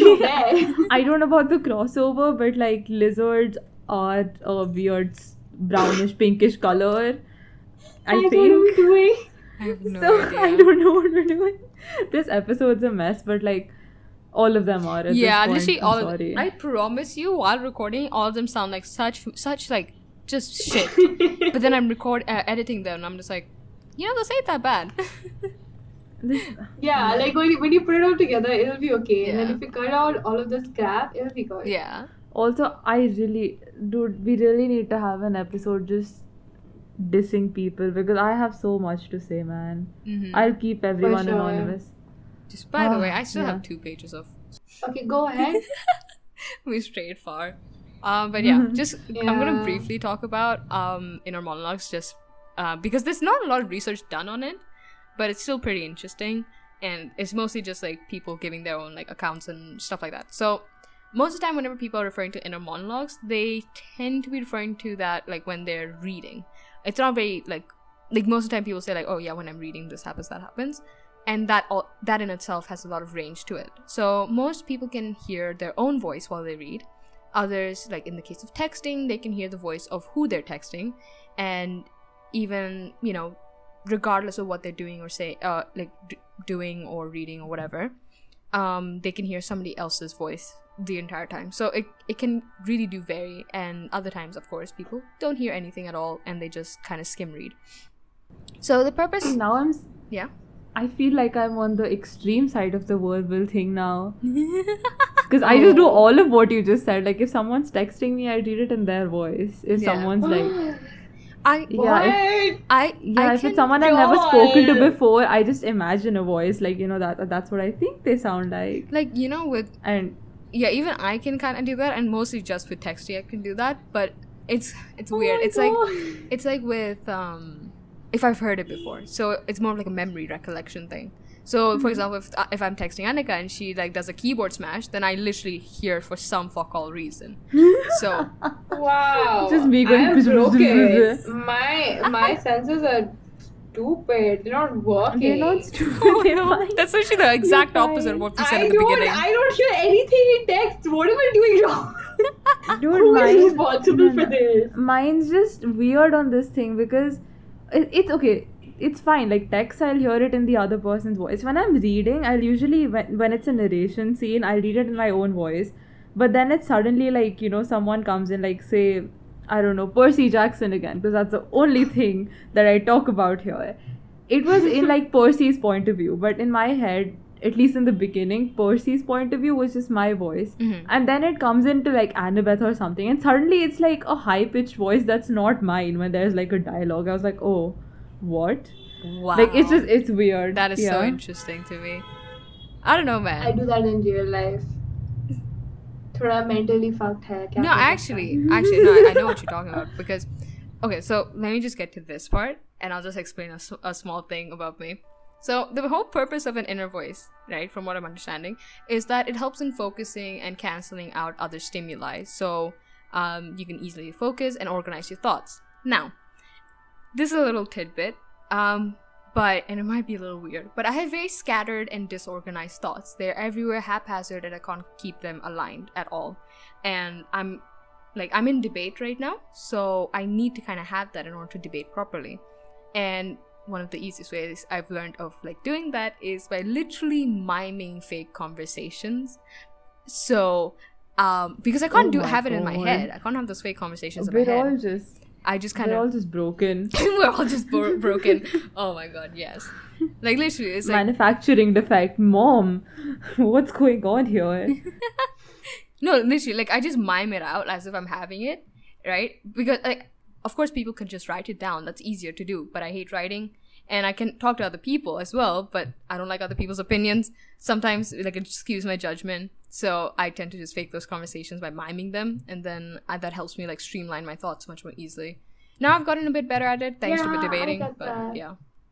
I don't know about the crossover, but like lizards are a weird brownish pinkish color. I think. I have no So idea. I don't know what we're doing. This episode's a mess, but like all of them are at this point. Literally I'm sorry. I promise you, while recording, all of them sound like such like just shit. But then I'm editing them, and I'm just like, this ain't that bad. Yeah, like when you put it all together, it'll be okay. And Yeah. then if you cut out all of this crap, it'll be good. Yeah. Also, we really need to have an episode just dissing people, because I have so much to say, man. I'll keep everyone sure. anonymous. Just by the way, I still yeah. have 2 pages of Okay, go ahead. we strayed far. But yeah, I'm gonna Yeah. briefly talk about inner monologues, just because there's not a lot of research done on it, but it's still pretty interesting, and it's mostly just like people giving their own like accounts and stuff like that. So most of the time, whenever people are referring to inner monologues, they tend to be referring to that like when they're reading. It's not very like most of the time people say like, oh yeah, when I'm reading, this happens, that happens. And that in itself has a lot of range to it. So most people can hear their own voice while they read. Others, like in the case of texting, they can hear the voice of who they're texting. And even, regardless of what they're doing or doing or reading or whatever, they can hear somebody else's voice the entire time. So it can really do vary. And other times, of course, people don't hear anything at all and they just kind of skim read. So the purpose... Now Yeah? I feel like I'm on the extreme side of the verbal thing now. Because I just do all of what you just said. Like, if someone's texting me, I read it in their voice. If someone's like... if it's someone I've never spoken to before, I just imagine a voice. Like, that's what I think they sound like. Like, with... And... Yeah, even I can kind of do that, and mostly just with texting I can do that. But it's weird. It's like with... if I've heard it before, so it's more like a memory recollection thing. So for example, if I'm texting Annika and she like does a keyboard smash, then I literally hear for some fuck all reason. So Wow, just me going. I'm broken. My senses are stupid. They're not working. They're not stupid. That's actually the exact opposite of what we said at the beginning. I don't hear anything in text. What am I doing wrong? Dude, Who is responsible for this? Mine's just weird on this thing because it's okay. It's fine. Like text, I'll hear it in the other person's voice. When I'm reading, I'll usually when it's a narration scene, I'll read it in my own voice. But then it's suddenly like someone comes in, like say, I don't know, Percy Jackson again, because that's the only thing that I talk about here. It was in like Percy's point of view, but in my head, at least in the beginning, Percy's point of view was just my voice. And then it comes into like Annabeth or something, and suddenly it's like a high-pitched voice that's not mine when there's like a dialogue. I was like, oh, what? Wow. Like it's weird. That is so interesting to me. I don't know, man. I do that in real life. Thoda mentally fucked hai. No, actually, no, I know what you're talking about because, okay, so let me just get to this part and I'll just explain a small thing about me. So the whole purpose of an inner voice, right, from what I'm understanding, is that it helps in focusing and canceling out other stimuli. So you can easily focus and organize your thoughts. Now, this is a little tidbit, and it might be a little weird, but I have very scattered and disorganized thoughts. They're everywhere, haphazard, and I can't keep them aligned at all. And I'm in debate right now, so I need to kind of have that in order to debate properly. And one of the easiest ways I've learned of like doing that is by literally miming fake conversations. So, because I can't have it in my head. I can't have those fake conversations in my head. We're all just broken. We're all just broken. Oh my god, yes. Like literally, it's like manufacturing defect. Mom, what's going on here? No, literally, like I just mime it out as if I'm having it, right? Because like, of course, people can just write it down. That's easier to do. But I hate writing, and I can talk to other people as well. But I don't like other people's opinions. Sometimes, like it skews my judgment. So I tend to just fake those conversations by miming them, and then that helps me like streamline my thoughts much more easily. Now I've gotten a bit better at it thanks to debating. Yeah,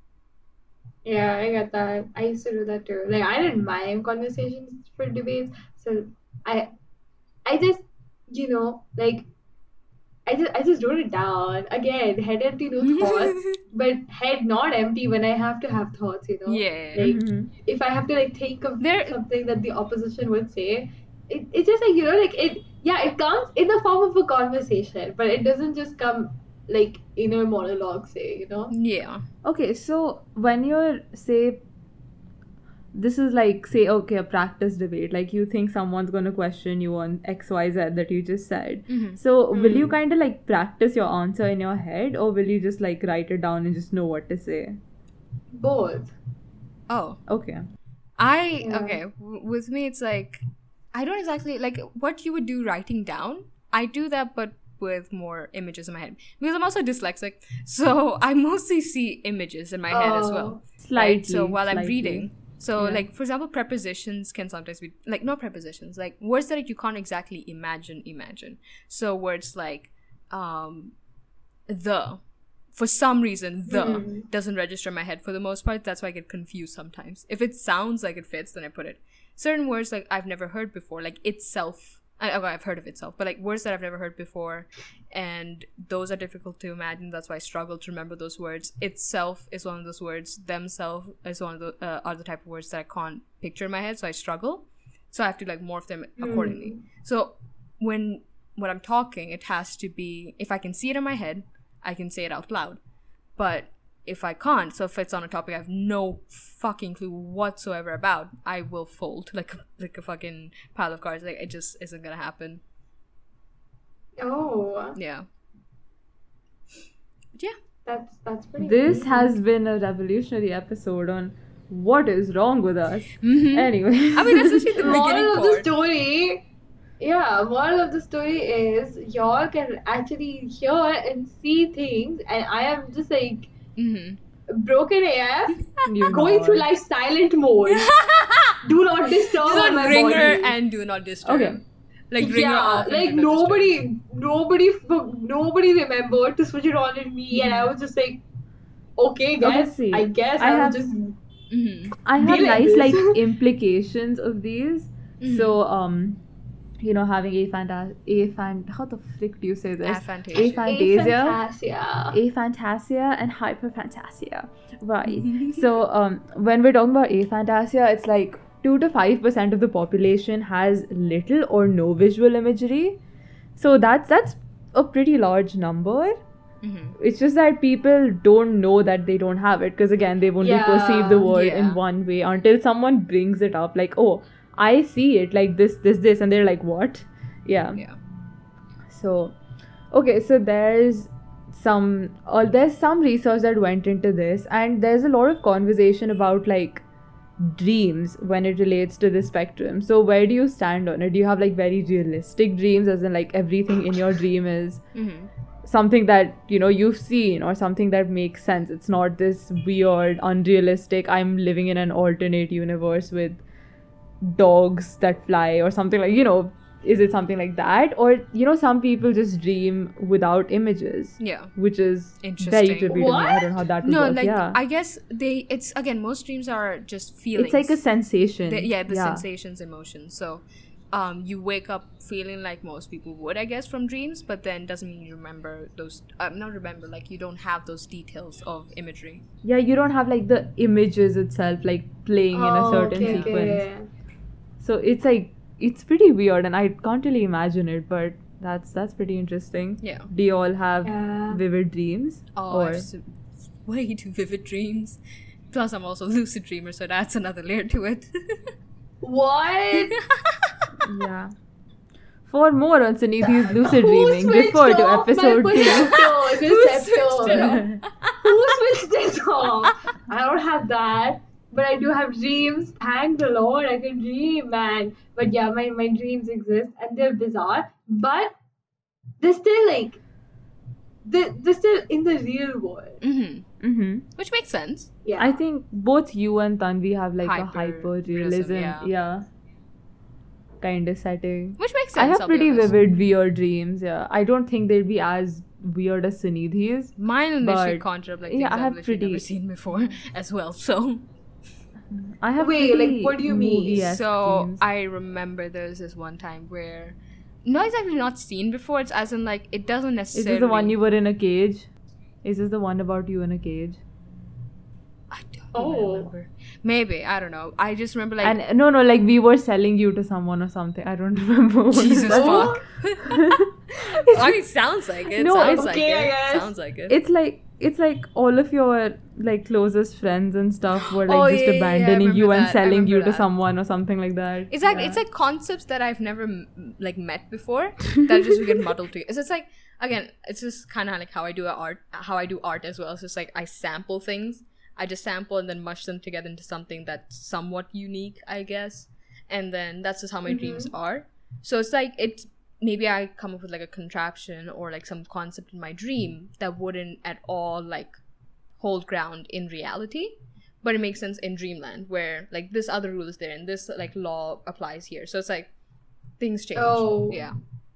I get that. I used to do that too. Like I didn't mime conversations for debates, so I just like. I just wrote it down. Again, head empty, no thoughts. But head not empty when I have to have thoughts, Yeah. Like, if I have to, like, think of something that the opposition would say, it's just, like, it comes in the form of a conversation, but it doesn't just come, like, inner monologue, say, Yeah. Okay, so when you're, say, this is like, say, okay, a practice debate. Like, you think someone's going to question you on X, Y, Z that you just said. Mm-hmm. So, will you kind of, like, practice your answer in your head? Or will you just, like, write it down and just know what to say? Both. Oh. Okay. Okay, with me, it's like, I don't exactly, like, what you would do writing down, I do that, but with more images in my head. Because I'm also dyslexic, so I mostly see images in my head as well. Slightly. Right? So, while I'm reading... So, like, for example, prepositions can sometimes be, like, not prepositions, like, words that you can't exactly imagine. So, words like, the, for some reason, doesn't register in my head for the most part. That's why I get confused sometimes. If it sounds like it fits, then I put it. Certain words, like, I've never heard before, like, itself. I've heard of itself, but like words that I've never heard before, and those are difficult to imagine. That's why I struggle to remember those words. Itself is one of those words. Themselves is one of the other type of words that I can't picture in my head, so I struggle. So I have to like morph them accordingly. So when I'm talking, it has to be, if I can see it in my head, I can say it out loud. But if I can't, so if it's on a topic I have no fucking clue whatsoever about, I will fold like a fucking pile of cards. Like, it just isn't gonna happen. Oh. Yeah. But yeah. That's pretty This cool. has been a revolutionary episode on what is wrong with us. Mm-hmm. Anyway. I mean, that's actually the beginning moral of part. the story. Yeah, moral of the story is y'all can actually hear and see things, and I am just like broken AF, going through life silent mode. Do not disturb Do not my ring body. her and do not disturb. Okay. Like ring her off. Like and do not nobody remembered to switch it on in me, and I was just like, okay, guys, see, I guess I I will have- just. I have Be like nice this. like implications of these. So having how the frick do you say this? Aphantasia. Aphantasia and hyperphantasia. Right. So when we're talking about aphantasia, it's like 2 to 5% of the population has little or no visual imagery. So that's a pretty large number. It's just that people don't know that they don't have it, because again, they've only perceived the world in one way until someone brings it up, like, oh, I see it like this, and they're like, what? Yeah. So, okay, so there's some research that went into this, and there's a lot of conversation about like dreams when it relates to the spectrum. So where do you stand on it? Do you have like very realistic dreams, as in like everything in your dream is something that you've seen, or something that makes sense? It's not this weird, unrealistic, I'm living in an alternate universe with dogs that fly or something like, you know, is it something like that? Or, you know, some people just dream without images. Yeah. Which is Interesting. very trippy to me. I What? don't know how that would No, work. like Yeah. I guess it's again, most dreams are just feelings. It's like a sensation. The sensations, emotions. So you wake up feeling like most people would, I guess, from dreams, but then doesn't mean you remember those not remember, like you don't have those details of imagery. Yeah, you don't have like the images itself like playing in a certain okay, sequence. okay. So it's like, it's pretty weird and I can't really imagine it, but that's pretty interesting. Yeah. Do you all have Yeah. vivid dreams? Oh, I have way too vivid dreams. Plus, I'm also a lucid dreamer, so that's another layer to it. What? Yeah. For more on Sunidhi's lucid Who dreaming, switched refer to off episode my 2. Perceptor? Who switched it off? I don't have that, but I do have dreams. Thank the Lord, I can dream, man. But yeah, my dreams exist and they're bizarre, but they're still like they're still in the real world. Which makes sense. Yeah, I think both you and Tanvi have like a Hyper-realism, hyper-realism, yeah. kind of setting. Which makes I sense. have I'll be pretty honest. vivid, weird dreams, yeah. I don't think they'd be as weird as Sunidhi's. Mine literally but- conjure up like yeah, things I I've have literally never pretty- seen before as well. So I have Wait, like, pretty what do you mean? movie-esque dreams. I remember there was this one time where not exactly not seen before. It's as in like it doesn't Is necessarily. this the one you were in a cage? Is this the one about you in a cage? I don't Oh. remember. Maybe I don't know. I just remember like And no, like we were selling you to someone or something. I don't remember. What Jesus it was. Oh. fuck. I mean, sounds like it. No, sounds it's like okay, I it. guess. Sounds like it. It's like all of your like closest friends and stuff were like Oh, just yeah, I abandoning you remember and that. I selling you remember to that. someone or something like that. Exactly. Yeah. It's like concepts that I've never like met before that just get muddled together. It's like again, it's just kind of like how I do art as well. It's just like I sample things. I just sample and then mush them together into something that's somewhat unique, I guess. And then that's just how my dreams are. So it's like it's maybe I come up with like a contraption or like some concept in my dream that wouldn't at all like hold ground in reality, but it makes sense in dreamland where like this other rule is there and this like law applies here. So it's like things change. Oh. Yeah.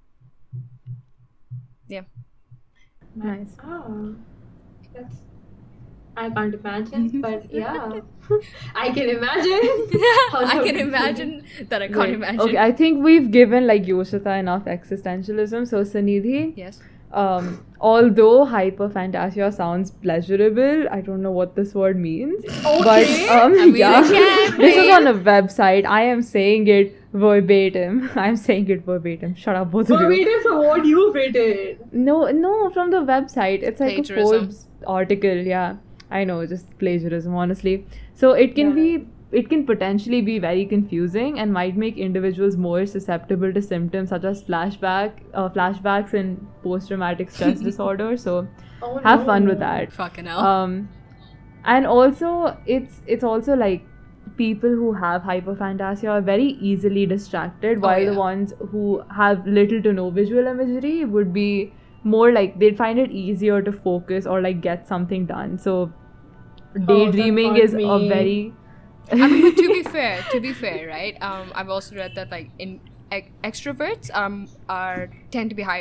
Nice. Oh, that's. I can't imagine, but yeah, I can imagine. I can imagine that I can't Wait, imagine. Okay, I think we've given like Yoshita enough existentialism. So Sunidhi, Yes. although hyperphantasia sounds pleasurable, I don't know what this word means. Okay. But mean, yeah, it can this is be. on a website. I am saying it verbatim. I'm saying it verbatim. Shut up, both of you. Verbatim from what you've written. No, from the website. It's like Plagiarism. a Forbes article. Yeah, I know, just plagiarism, honestly. So it can it can potentially be very confusing and might make individuals more susceptible to symptoms such as flashbacks and post-traumatic stress disorder. So Oh, have no. fun with that. Fucking hell. And also it's also like people who have hyperphantasia are very easily distracted, while yeah. the ones who have little to no visual imagery would be more like they'd find it easier to focus or like get something done. So daydreaming that's is not a me. very I mean, but to be fair, right? I've also read that like in extroverts tend to be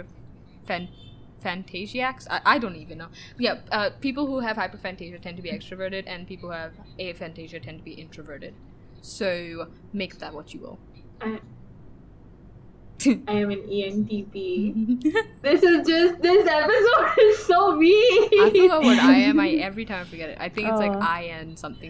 phantasiacs. I don't even know. Yeah, people who have hyperphantasia tend to be extroverted, and people who have aphantasia tend to be introverted. So make of that what you will. I am an ENTP. This episode is so mean. I forgot what I am. Every time I forget it. I think it's like Oh. IN something.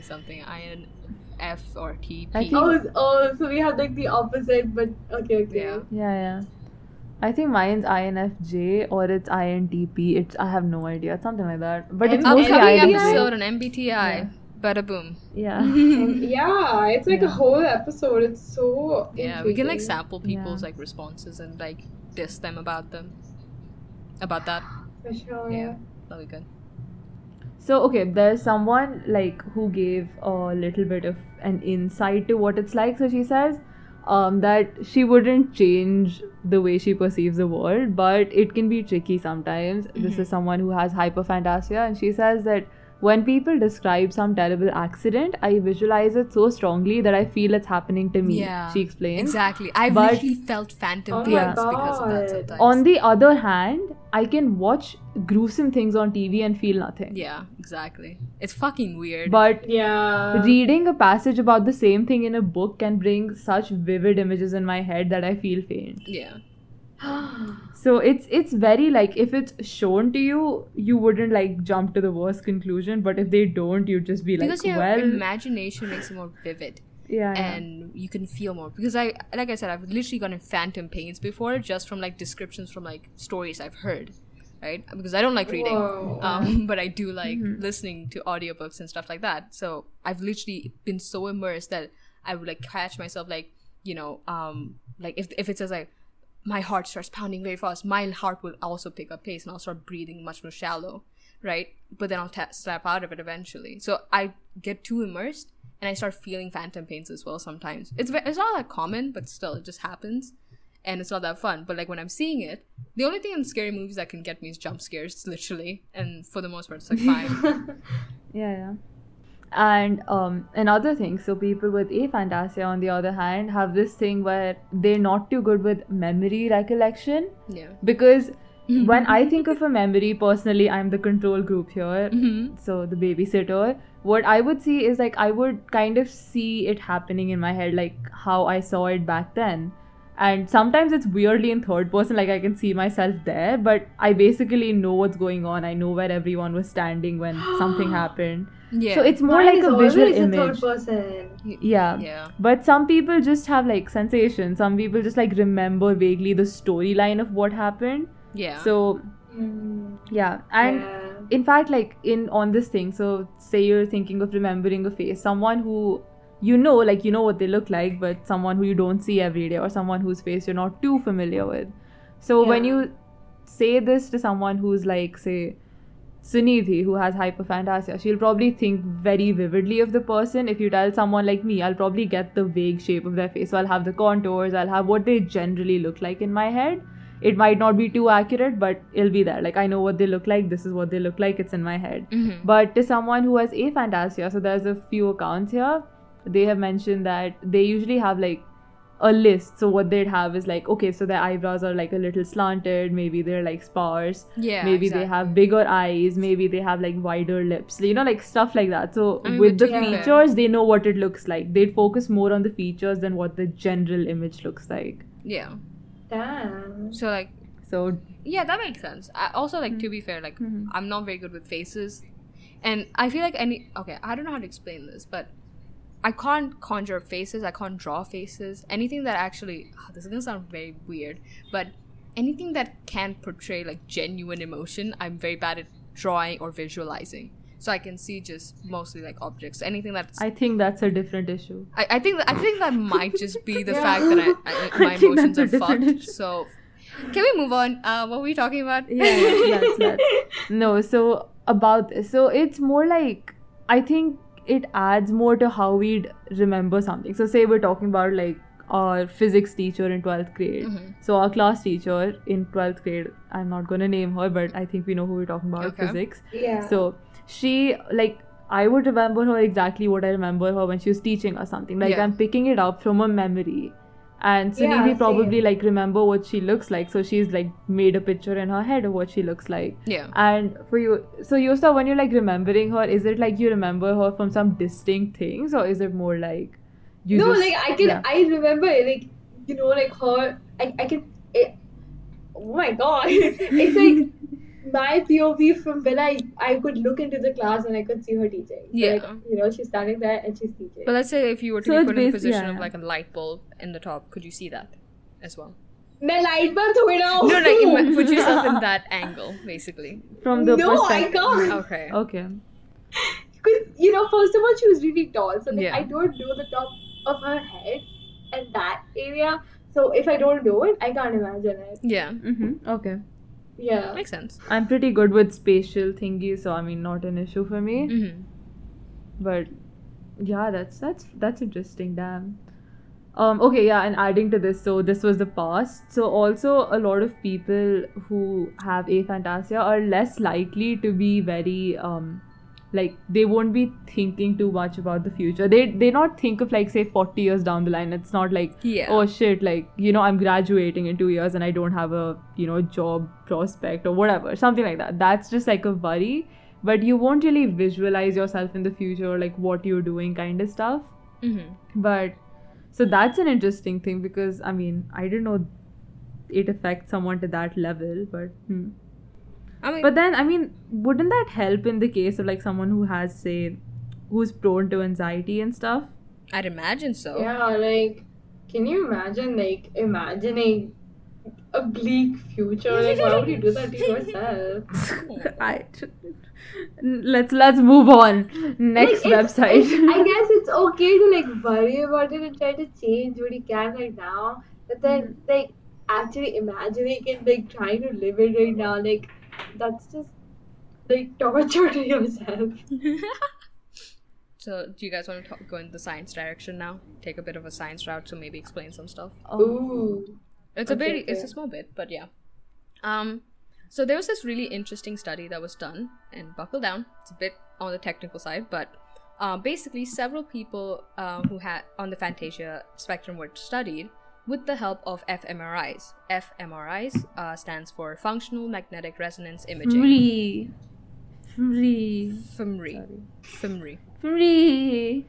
INF or TP. I think- So we have like the opposite, but okay. Yeah. yeah. I think mine's INFJ or it's INTP. I have no idea. It's something like that. But it's mostly Upcoming INFJ. episode on MBTI. Yeah. Bada boom. Yeah. Yeah, it's like a whole episode. It's so Yeah, we can like intriguing. sample people's Yeah. like responses and like diss them about that. For sure. Yeah, that'll be good. So okay, there's someone like who gave a little bit of an insight to what it's like. So she says that she wouldn't change the way she perceives the world, but it can be tricky sometimes. This is someone who has hyperphantasia, and she says that when people describe some terrible accident, I visualize it so strongly that I feel it's happening to me. Yeah, She explains. exactly. I've But- literally felt phantom Oh pains my because of that God. sometimes. On the other hand, I can watch gruesome things on TV and feel nothing. Yeah, exactly. It's fucking weird. But Yeah. reading a passage about the same thing in a book can bring such vivid images in my head that I feel faint. yeah. So it's very like, if it's shown to you, you wouldn't like jump to the worst conclusion, but if they don't, you'd just be like, Because your well, imagination makes it more vivid. yeah. And you can feel more. Because like I said, I've literally gotten phantom pains before just from like descriptions from like stories I've heard. Right? Because I don't like reading. Whoa. But I do like listening to audiobooks and stuff like that. So I've literally been so immersed that I would like catch myself like, like if it says like my heart starts pounding very fast, my heart will also pick up pace and I'll start breathing much more shallow, right? But then I'll snap out of it eventually. So I get too immersed and I start feeling phantom pains as well sometimes. It's not that common, but still it just happens. And it's not that fun. But like when I'm seeing it, the only thing in scary movies that can get me is jump scares, literally. And for the most part, it's like fine. Yeah. And another thing, so people with aphantasia, on the other hand, have this thing where they're not too good with memory recollection. Yeah. Because when I think of a memory, personally, I'm the control group here, so the babysitter. What I would see is like, I would kind of see it happening in my head, like how I saw it back then. And sometimes it's weirdly in third person, like I can see myself there, but I basically know what's going on. I know where everyone was standing when something happened. Yeah. So it's more Mine like is a visual always in image. third person. Yeah. Yeah. But some people just have like sensation. Some people just like remember vaguely the storyline of what happened. Yeah. So yeah. And Yeah. in fact, like on this thing, so say you're thinking of remembering a face, someone who you know what they look like, but someone who you don't see every day, or someone whose face you're not too familiar with. So when Yeah. you say this to someone who's like, say, Sunidhi, who has hyperphantasia, she'll probably think very vividly of the person. If you tell someone like me, I'll probably get the vague shape of their face. So I'll have the contours, I'll have what they generally look like in my head. It might not be too accurate, but it'll be there. Like, I know what they look like, this is what they look like, it's in my head. But to someone who has aphantasia, so there's a few accounts here, they have mentioned that they usually have like a list. So what they'd have is like, okay, so their eyebrows are like a little slanted, maybe they're like sparse, Yeah, maybe exactly. they have bigger eyes, maybe they have like wider lips, like stuff like that. So I mean, with but the to be fair- features, they know what it looks like. They'd focus more on the features than what the general image looks like. Yeah. Damn. So like, So yeah, that makes sense. I also like to be fair, like I'm not very good with faces, and I feel like I don't know how to explain this, but I can't conjure faces. I can't draw faces. Anything that actually, this is gonna sound very weird, but anything that can portray like genuine emotion, I'm very bad at drawing or visualizing. So I can see just mostly like objects. Anything that's I think that's a different issue. I think that might just be the Yeah. fact that my I think emotions are that's a different fucked. issue. So can we move on? What were we talking about? Yeah, that's no. So about this, so it's more like, I think it adds more to how we'd remember something. So say we're talking about like our physics teacher in 12th grade. So our class teacher in 12th grade, I'm not gonna name her, but I think we know who we're talking about. Okay. Physics. Yeah. So she, like, I would remember her exactly what I remember her when she was teaching us something. Like, Yeah. I'm picking it up from a memory. And Sunidhi Yeah, probably same. like remember what she looks like, so she's like made a picture in her head of what she looks like. Yeah. And for you, so Yosta, when you're like remembering her, is it like you remember her from some distinct things, or is it more like you No, just, like I can, yeah. I remember like like her. I can. Oh my god! It's like my POV from when I could look into the class and I could see her teaching. So, Yeah. like, she's standing there and she's teaching. But let's say if you were to So be it's put in the basi- position yeah. of like a light bulb in the top, could you see that as well? मैं light bulb थोड़ी ना हूँ. No, like put yourself in that angle, basically. From the No, I perspective? can't. Okay. Okay. Because first of all, she was really tall, so like, Yeah. I don't know the top of her head and that area. So if I don't know it, I can't imagine it. Yeah. Okay. Yeah. Makes sense. I'm pretty good with spatial thingies, so I mean, not an issue for me. Mm-hmm. But yeah, that's interesting. Damn. Okay, yeah, and adding to this, so this was the past. So also a lot of people who have aphantasia are less likely to be very like they won't be thinking too much about the future. They not think of like say 40 years down the line. It's not like oh shit, like I'm graduating in 2 years and I don't have a job prospect or whatever, something like that. That's just like a worry, but you won't really visualize yourself in the future or like what you're doing kind of stuff. But so that's an interesting thing, because I mean I didn't know it affects someone to that level, but but then I mean, wouldn't that help in the case of like someone who has who's prone to anxiety and stuff? I'd imagine so. Yeah, like can you imagine like imagining a bleak future? Like why would you do that to yourself? Let's move on. Next website. I guess it's okay to like worry about it and try to change what you can right now, but then like actually imagining it, like trying to live it right now, like that's just like torture to yourself. So do you guys want to go in the science direction now? Take a bit of a science route, so maybe explain some stuff. Ooh. It's a small bit, but yeah. So there was this really interesting study that was done, and buckle down, it's a bit on the technical side, but basically several people who had on the Fantasia spectrum were studied with the help of fMRIs. fMRIs stands for Functional Magnetic Resonance Imaging. FMRI.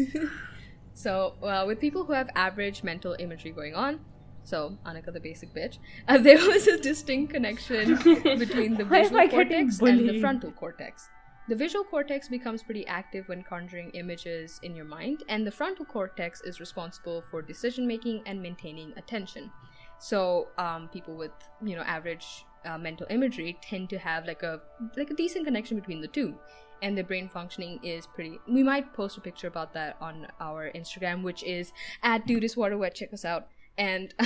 So with people who have average mental imagery going on, so Anika the basic bitch, there was a distinct connection between the visual cortex and the frontal cortex. The visual cortex becomes pretty active when conjuring images in your mind, and the frontal cortex is responsible for decision making and maintaining attention. So people with average mental imagery tend to have like a decent connection between the two, and their brain functioning is pretty. We might post a picture about that on our Instagram, which is @DudeIsWaterWet. Check us out. And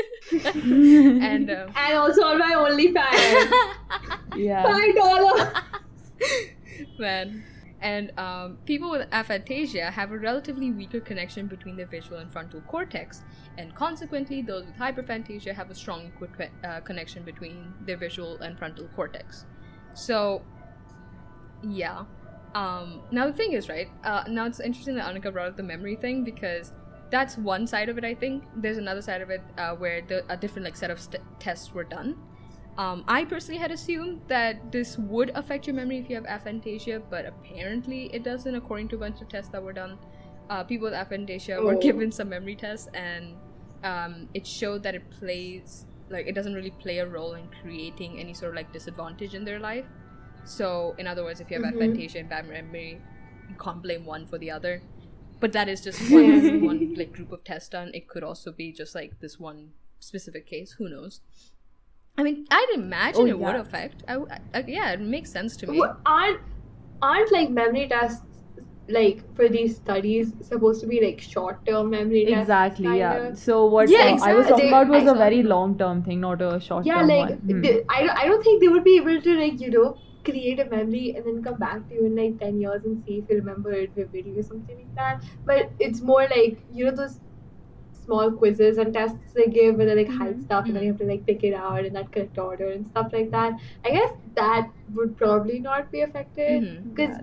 and also on my OnlyFans. Yeah. $5. Man. And people with aphantasia have a relatively weaker connection between the visual and frontal cortex, and consequently those with hyperphantasia have a strong connection between their visual and frontal cortex. So yeah. Now the thing is, right, now it's interesting that Anika brought up the memory thing, because that's one side of it. I think there's another side of it where a different like set of tests were done. I personally had assumed that this would affect your memory if you have aphantasia, but apparently it doesn't, according to a bunch of tests that were done. People with aphantasia were given some memory tests, and it showed that it doesn't really play a role in creating any sort of like disadvantage in their life. So in other words, if you have aphantasia and bad memory, you can't blame one for the other. But that is just one like group of tests done. It could also be just like this one specific case. Who knows? I mean, I'd imagine it would affect. Yeah, it makes sense to me. Well, aren't like memory tests like for these studies supposed to be like short-term memory tests? Exactly. Yeah. So what I was talking about was a very long-term thing, not a short-term one. I don't think they would be able to like create a memory and then come back to you in like 10 years and see if you remember it vividly or something like that. But it's more like those small quizzes and tests they give where they like hide stuff and then you have to like pick it out in that correct order and stuff like that. I guess that would probably not be affected, because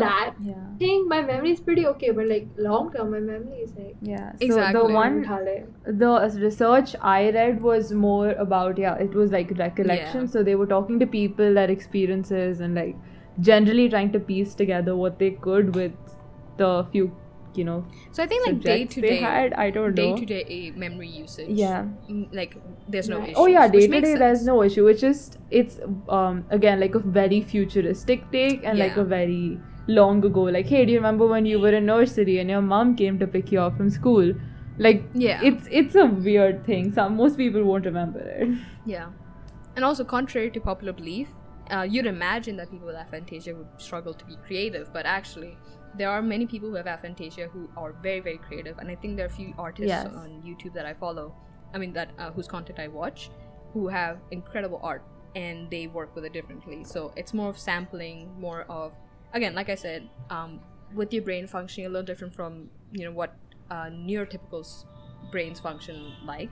thing my memory is pretty okay, but like long term my memory is like exactly. So the research I read was more about it was like recollection. So they were talking to people, their experiences, and like generally trying to piece together what they could with the few so I think like day-to-day I don't know, day-to-day memory usage, like there's no issue. Day-to-day there's no issue. It's again like a very futuristic take and like a very long ago, like, hey, do you remember when you were in nursery and your mom came to pick you up from school? Like it's a weird thing. Most people won't remember it. And also, contrary to popular belief, you'd imagine that people with aphantasia would struggle to be creative, but actually there are many people who have aphantasia who are very, very creative, and I think there are a few artists on YouTube that I follow, whose content I watch, who have incredible art, and they work with it differently. So it's more of sampling, more of, again, like I said, with your brain functioning a little different from what neurotypical brains function like.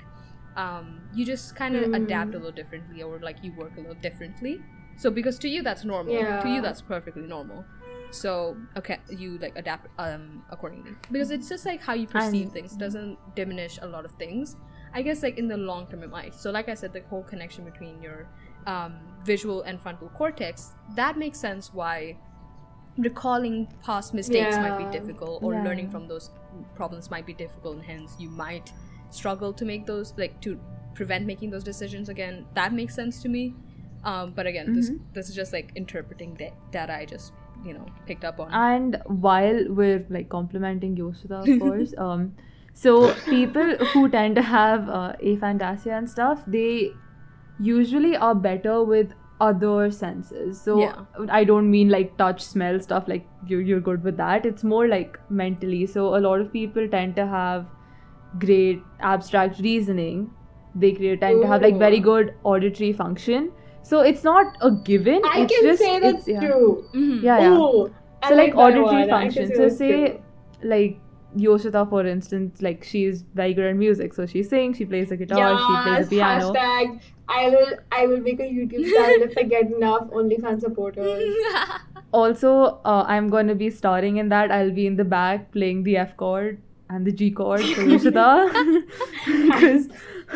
You just kind of adapt a little differently, or like you work a little differently. So because to you that's normal, to you that's perfectly normal. So okay, you like adapt accordingly, because it's just like how you perceive things doesn't diminish a lot of things. I guess like in the long term it might. So like I said, the whole connection between your visual and frontal cortex, that makes sense why recalling past mistakes might be difficult, or learning from those problems might be difficult, and hence you might struggle to make those, like, to prevent making those decisions again. That makes sense to me. But again, this is just like interpreting data I just picked up on. And while we're like complimenting Yoshida, of course, so people who tend to have aphantasia and stuff, they usually are better with other senses. So I don't mean like touch, smell, stuff, like you're good with that. It's more like mentally. So a lot of people tend to have great abstract reasoning. They tend to have like very good auditory function. So it's not a given. I can say that's true. Ooh, so like auditory function. So say like Yoshida, for instance, like she's very good at music. So she sings, she plays the guitar, she plays the piano. Hashtag I will make a YouTube channel if I get enough OnlyFans supporters. Also, I'm going to be starring in that. I'll be in the back playing the F chord and the G chord for Yoshida. Because,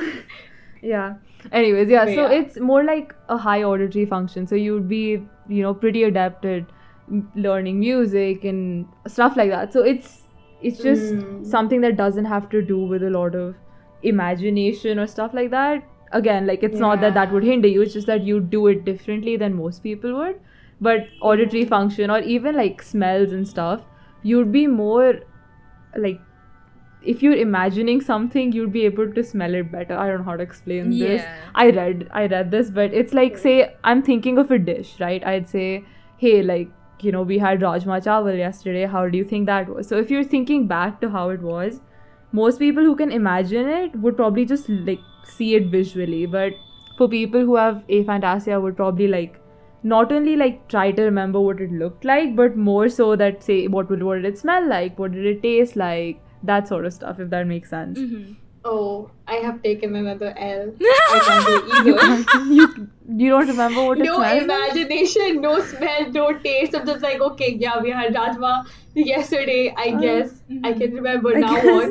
anyways, so it's more like a high auditory function. So you'd be, pretty adept at learning music and stuff like that. So it's just something that doesn't have to do with a lot of imagination or stuff like that. Again, like it's not that would hinder you, it's just that you do it differently than most people would. But auditory function, or even like smells and stuff, you'd be more like, if you're imagining something, you'd be able to smell it better. I don't know how to explain this. I read this, but it's like, say I'm thinking of a dish, right? I'd say, hey, like, we had rajma chawal yesterday, how do you think that was? So if you're thinking back to how it was, most people who can imagine it would probably just like see it visually. But for people who have aphantasia, would probably like not only like try to remember what it looked like, but more so that, say, what did it smell like, what did it taste like, that sort of stuff, if that makes sense. Oh, I have taken another L. I can't do either. You don't remember what it smells like? No imagination, no smell, no taste. I'm just like, okay, yeah, we had rajma yesterday, I guess. I can remember now what.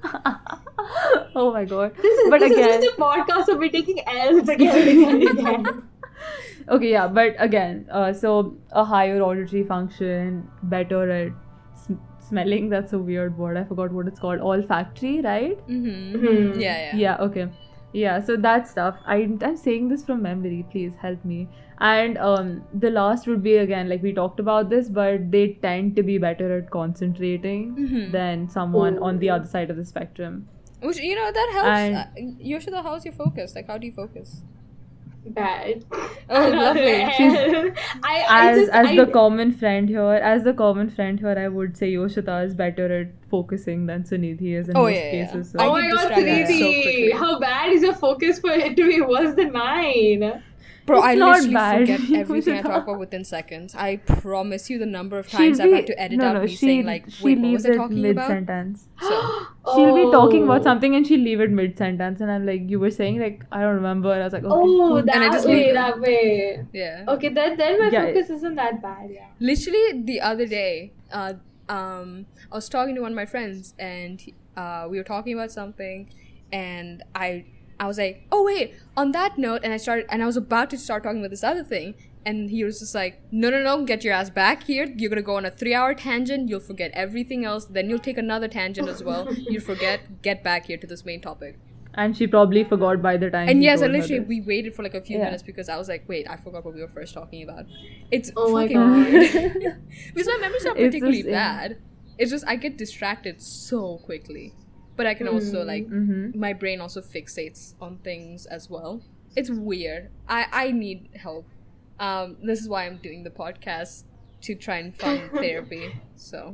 Oh my god. This is just a podcast of me taking L's again and again. Okay, but again, so a higher auditory function, better at smelling, that's a weird word, I forgot what it's called, olfactory, right? Yeah, okay. Yeah, so that stuff, I'm saying this from memory, please help me. And the last would be, again, like we talked about this, but they tend to be better at concentrating than someone on the other side of the spectrum. Which, that helps. Yoshida, how's your focus? Like, how do you focus? Bad. Oh, lovely. As the common friend here, I would say Yoshida is better at focusing than Sunidhi is in most cases. So. Oh my god, Sunidhi! How bad is your focus for it to be worse than mine? Bro, I literally forget everything I talk about within seconds. I promise you the number of times I've had to edit out me saying like, wait, what was I talking about? Mid-sentence. So, she'll be talking about something and she'll leave it mid-sentence, and I'm like, you were saying, like, I don't remember, and I was like, okay, that way. Yeah. Okay, then my focus isn't that bad, Literally the other day, I was talking to one of my friends, and we were talking about something, and I was like, oh wait, on that note, and I was about to start talking about this other thing, and he was just like, no, get your ass back here, you're gonna go on a 3-hour tangent, you'll forget everything else, then you'll take another tangent as well, you'll forget, get back here to this main topic. And she probably forgot by the time. And yes, and literally we waited for like a few minutes because I was like, wait, I forgot what we were first talking about. It's fucking weird. Because my memory's not particularly bad. It's just I get distracted so quickly. But I can also, like, my brain also fixates on things as well. It's weird. I need help. This is why I'm doing the podcast, to try and fund therapy. So.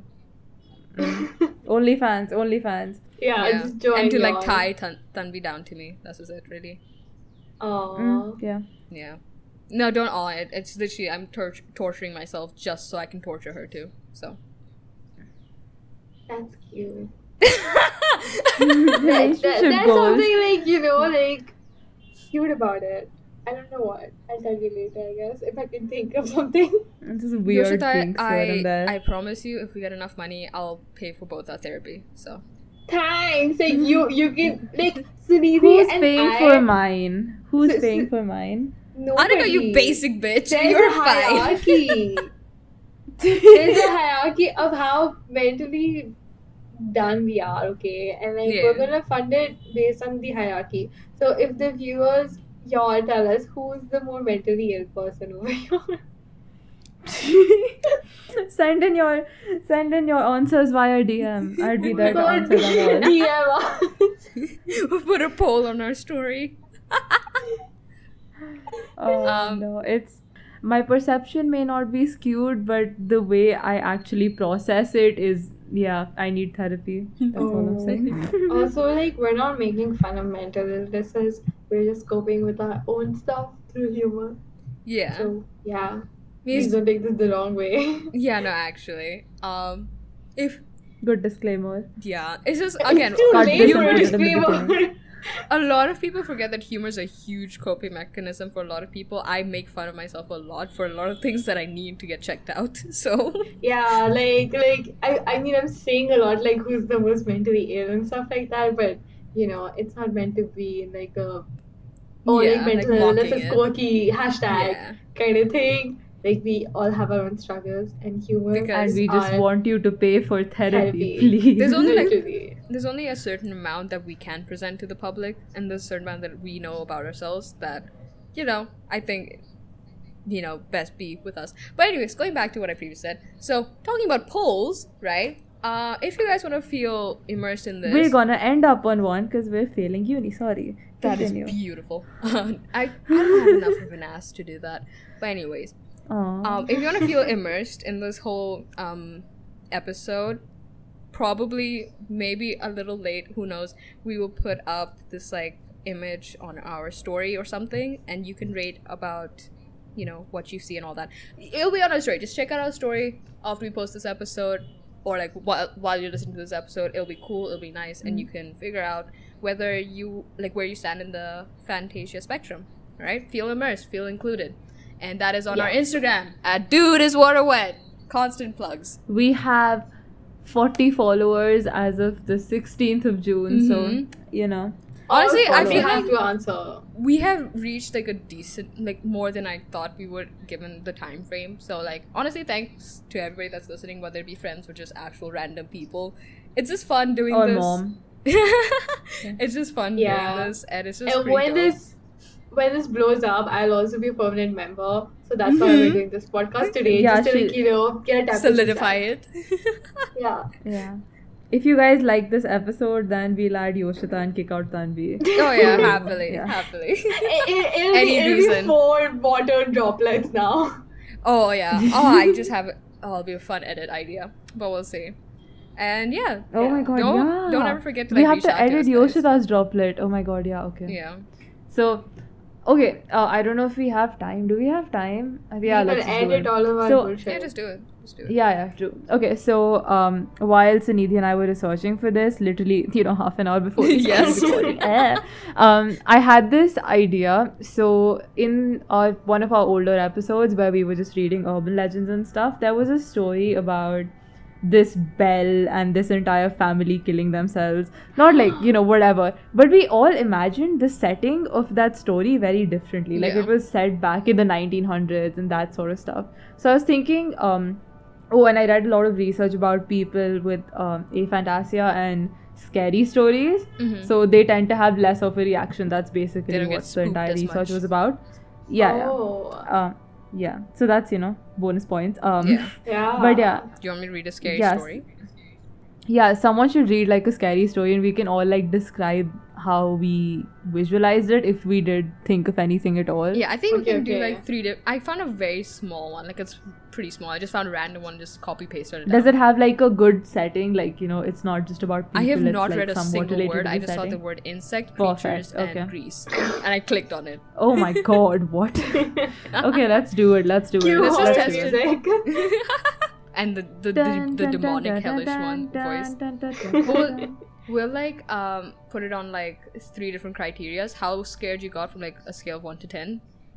OnlyFans. Yeah, just join. And to, like, tie Tanvi down to me. That's just it, really. Aww. Yeah. No, don't awe it. It's literally, I'm torturing myself just so I can torture her too. So. That's cute. Relationship there's goals. something like, like cute about it. I don't know what. I'll tell you later, I guess, if I can think of something. This is weird Yoshita, things here and there. I promise you, if we get enough money, I'll pay for both our therapy. So Thanks. Like you can like Sunidhi Who's and paying I, for mine? Who's paying for mine? Nobody. Annika, you basic bitch. There's You're a fine. hierarchy. There's a hierarchy of how mentally done we are, okay? And like Yeah. we're gonna fund it based on the hierarchy. So if the viewers y'all tell us who's the more mentally ill person over here. Send in your answers via DM. I'd be there to answer them all. DM us. We'll put a poll on our story. Oh no, it's my perception may not be skewed, but the way I actually process it is, yeah, I need therapy. That's all I'm saying. Also, like, we're not making fun of mental illnesses. We're just coping with our own stuff through humor. Yeah. So, yeah. Means- Please don't take this the wrong way. Yeah, no, actually. If Good disclaimer. yeah, it's just again It's too cut late this for a and put it in the disclaimer. beginning. a lot of people forget that humor is a huge coping mechanism for a lot of people. I make fun of myself a lot for a lot of things that I need to get checked out. So Yeah, like I mean, I'm saying a lot like who's the most mentally ill and stuff like that, but you know, it's not meant to be like a Yeah, like mental like illness mocking is it. quirky hashtag Yeah. kind of thing. Like we all have our own struggles and humor. Because- And we just are want you to pay for therapy, therapy. please. There's only like Literally. there's only a certain amount that we can present to the public, and there's a certain amount that we know about ourselves that, you know, I think, you know, best be with us. But anyways, going back to what I previously said. So talking about polls, right? If you guys want to feel immersed in this, We're gonna end up on one because we're failing uni. Sorry. that is Continue. beautiful. I don't have enough of an ass to do that. But anyways, Aw. if you want to feel immersed in this whole episode, probably maybe a little late, who knows, we will put up this like image on our story or something, and you can rate about, you know, what you see and all that. It'll be on our story. Just check out our story after we post this episode, or like while you're listening to this episode. It'll be cool, it'll be nice, and you can figure out whether you like where you stand in the Fantasia spectrum. Right? Feel immersed, feel included. And that is on our Instagram at Dude Is Water Wet. Constant plugs. We have 40 followers as of the 16th of June, so, you know. Honestly, I we feel have like to answer. we have reached like a decent, like more than I thought we would given the time frame. So like honestly, thanks to everybody that's listening, whether it be friends or just actual random people. It's just fun doing Or this. mom. It's just fun Yeah. doing this, and it's just And pretty dope. when this blows up, I'll also be a permanent member. So that's why we're doing this podcast today. Yeah, just to like, she- you know, get a temperature Solidify check. it. Yeah. Yeah. If you guys like this episode, then we'll add Yoshita and kick out Tanvi. Oh yeah, happily, Yeah. happily. It'll Any be reason. 4 water droplets now. Oh yeah. Oh, I just have it. Oh, it'll be a fun edit idea, but we'll see. And yeah, Oh my god, yeah. don't ever forget to we like have reach to out to edit us, guys. Yoshita's droplet. Oh my god, yeah, okay. Yeah. So, okay, I don't know if we have time. Do we have time? Yeah, We let's will just do edit it. all of our So- bullshit. Yeah, just do it. Just do it. Yeah, true. Okay, so while Sunidhi and I were researching for this, literally, half an hour before we started Yes. recording, I had this idea. So in one of our older episodes where we were just reading urban legends and stuff, there was a story about this Belle and this entire family killing themselves. Not like, whatever. But we all imagined the setting of that story very differently. Like, Yeah. it was set back in the 1900s and that sort of stuff. So I was thinking, and I read a lot of research about people with aphantasia and scary stories. Mhm. So they tend to have less of a reaction. That's They basically don't get what the spooked entire as research much. was about. Yeah, Oh. yeah. So that's, bonus points. Yeah. Yeah. But yeah. Do you want me to read a scary Yes. story? Yeah, someone should read like a scary story and we can all like describe how we visualized it if we did think of anything at all. Yeah, I think we Okay, can do okay. like 3 I found a very small one. Like it's pretty small. I just found a random one, just copy pasted it. Does down. it have like a good setting? Like, it's not just about people. I have it's, not like, read a somewhat single related word. to I just saw setting. the word insect, Perfect, creatures, okay. and Greece, and I clicked on it. Oh my god, what? Okay, let's do it. Let's do it. Cue Let's horror just test it. music. And the demonic hellish one voice. We'll like put it on like 3 different criterias. How scared you got from like a scale of 1 to 10,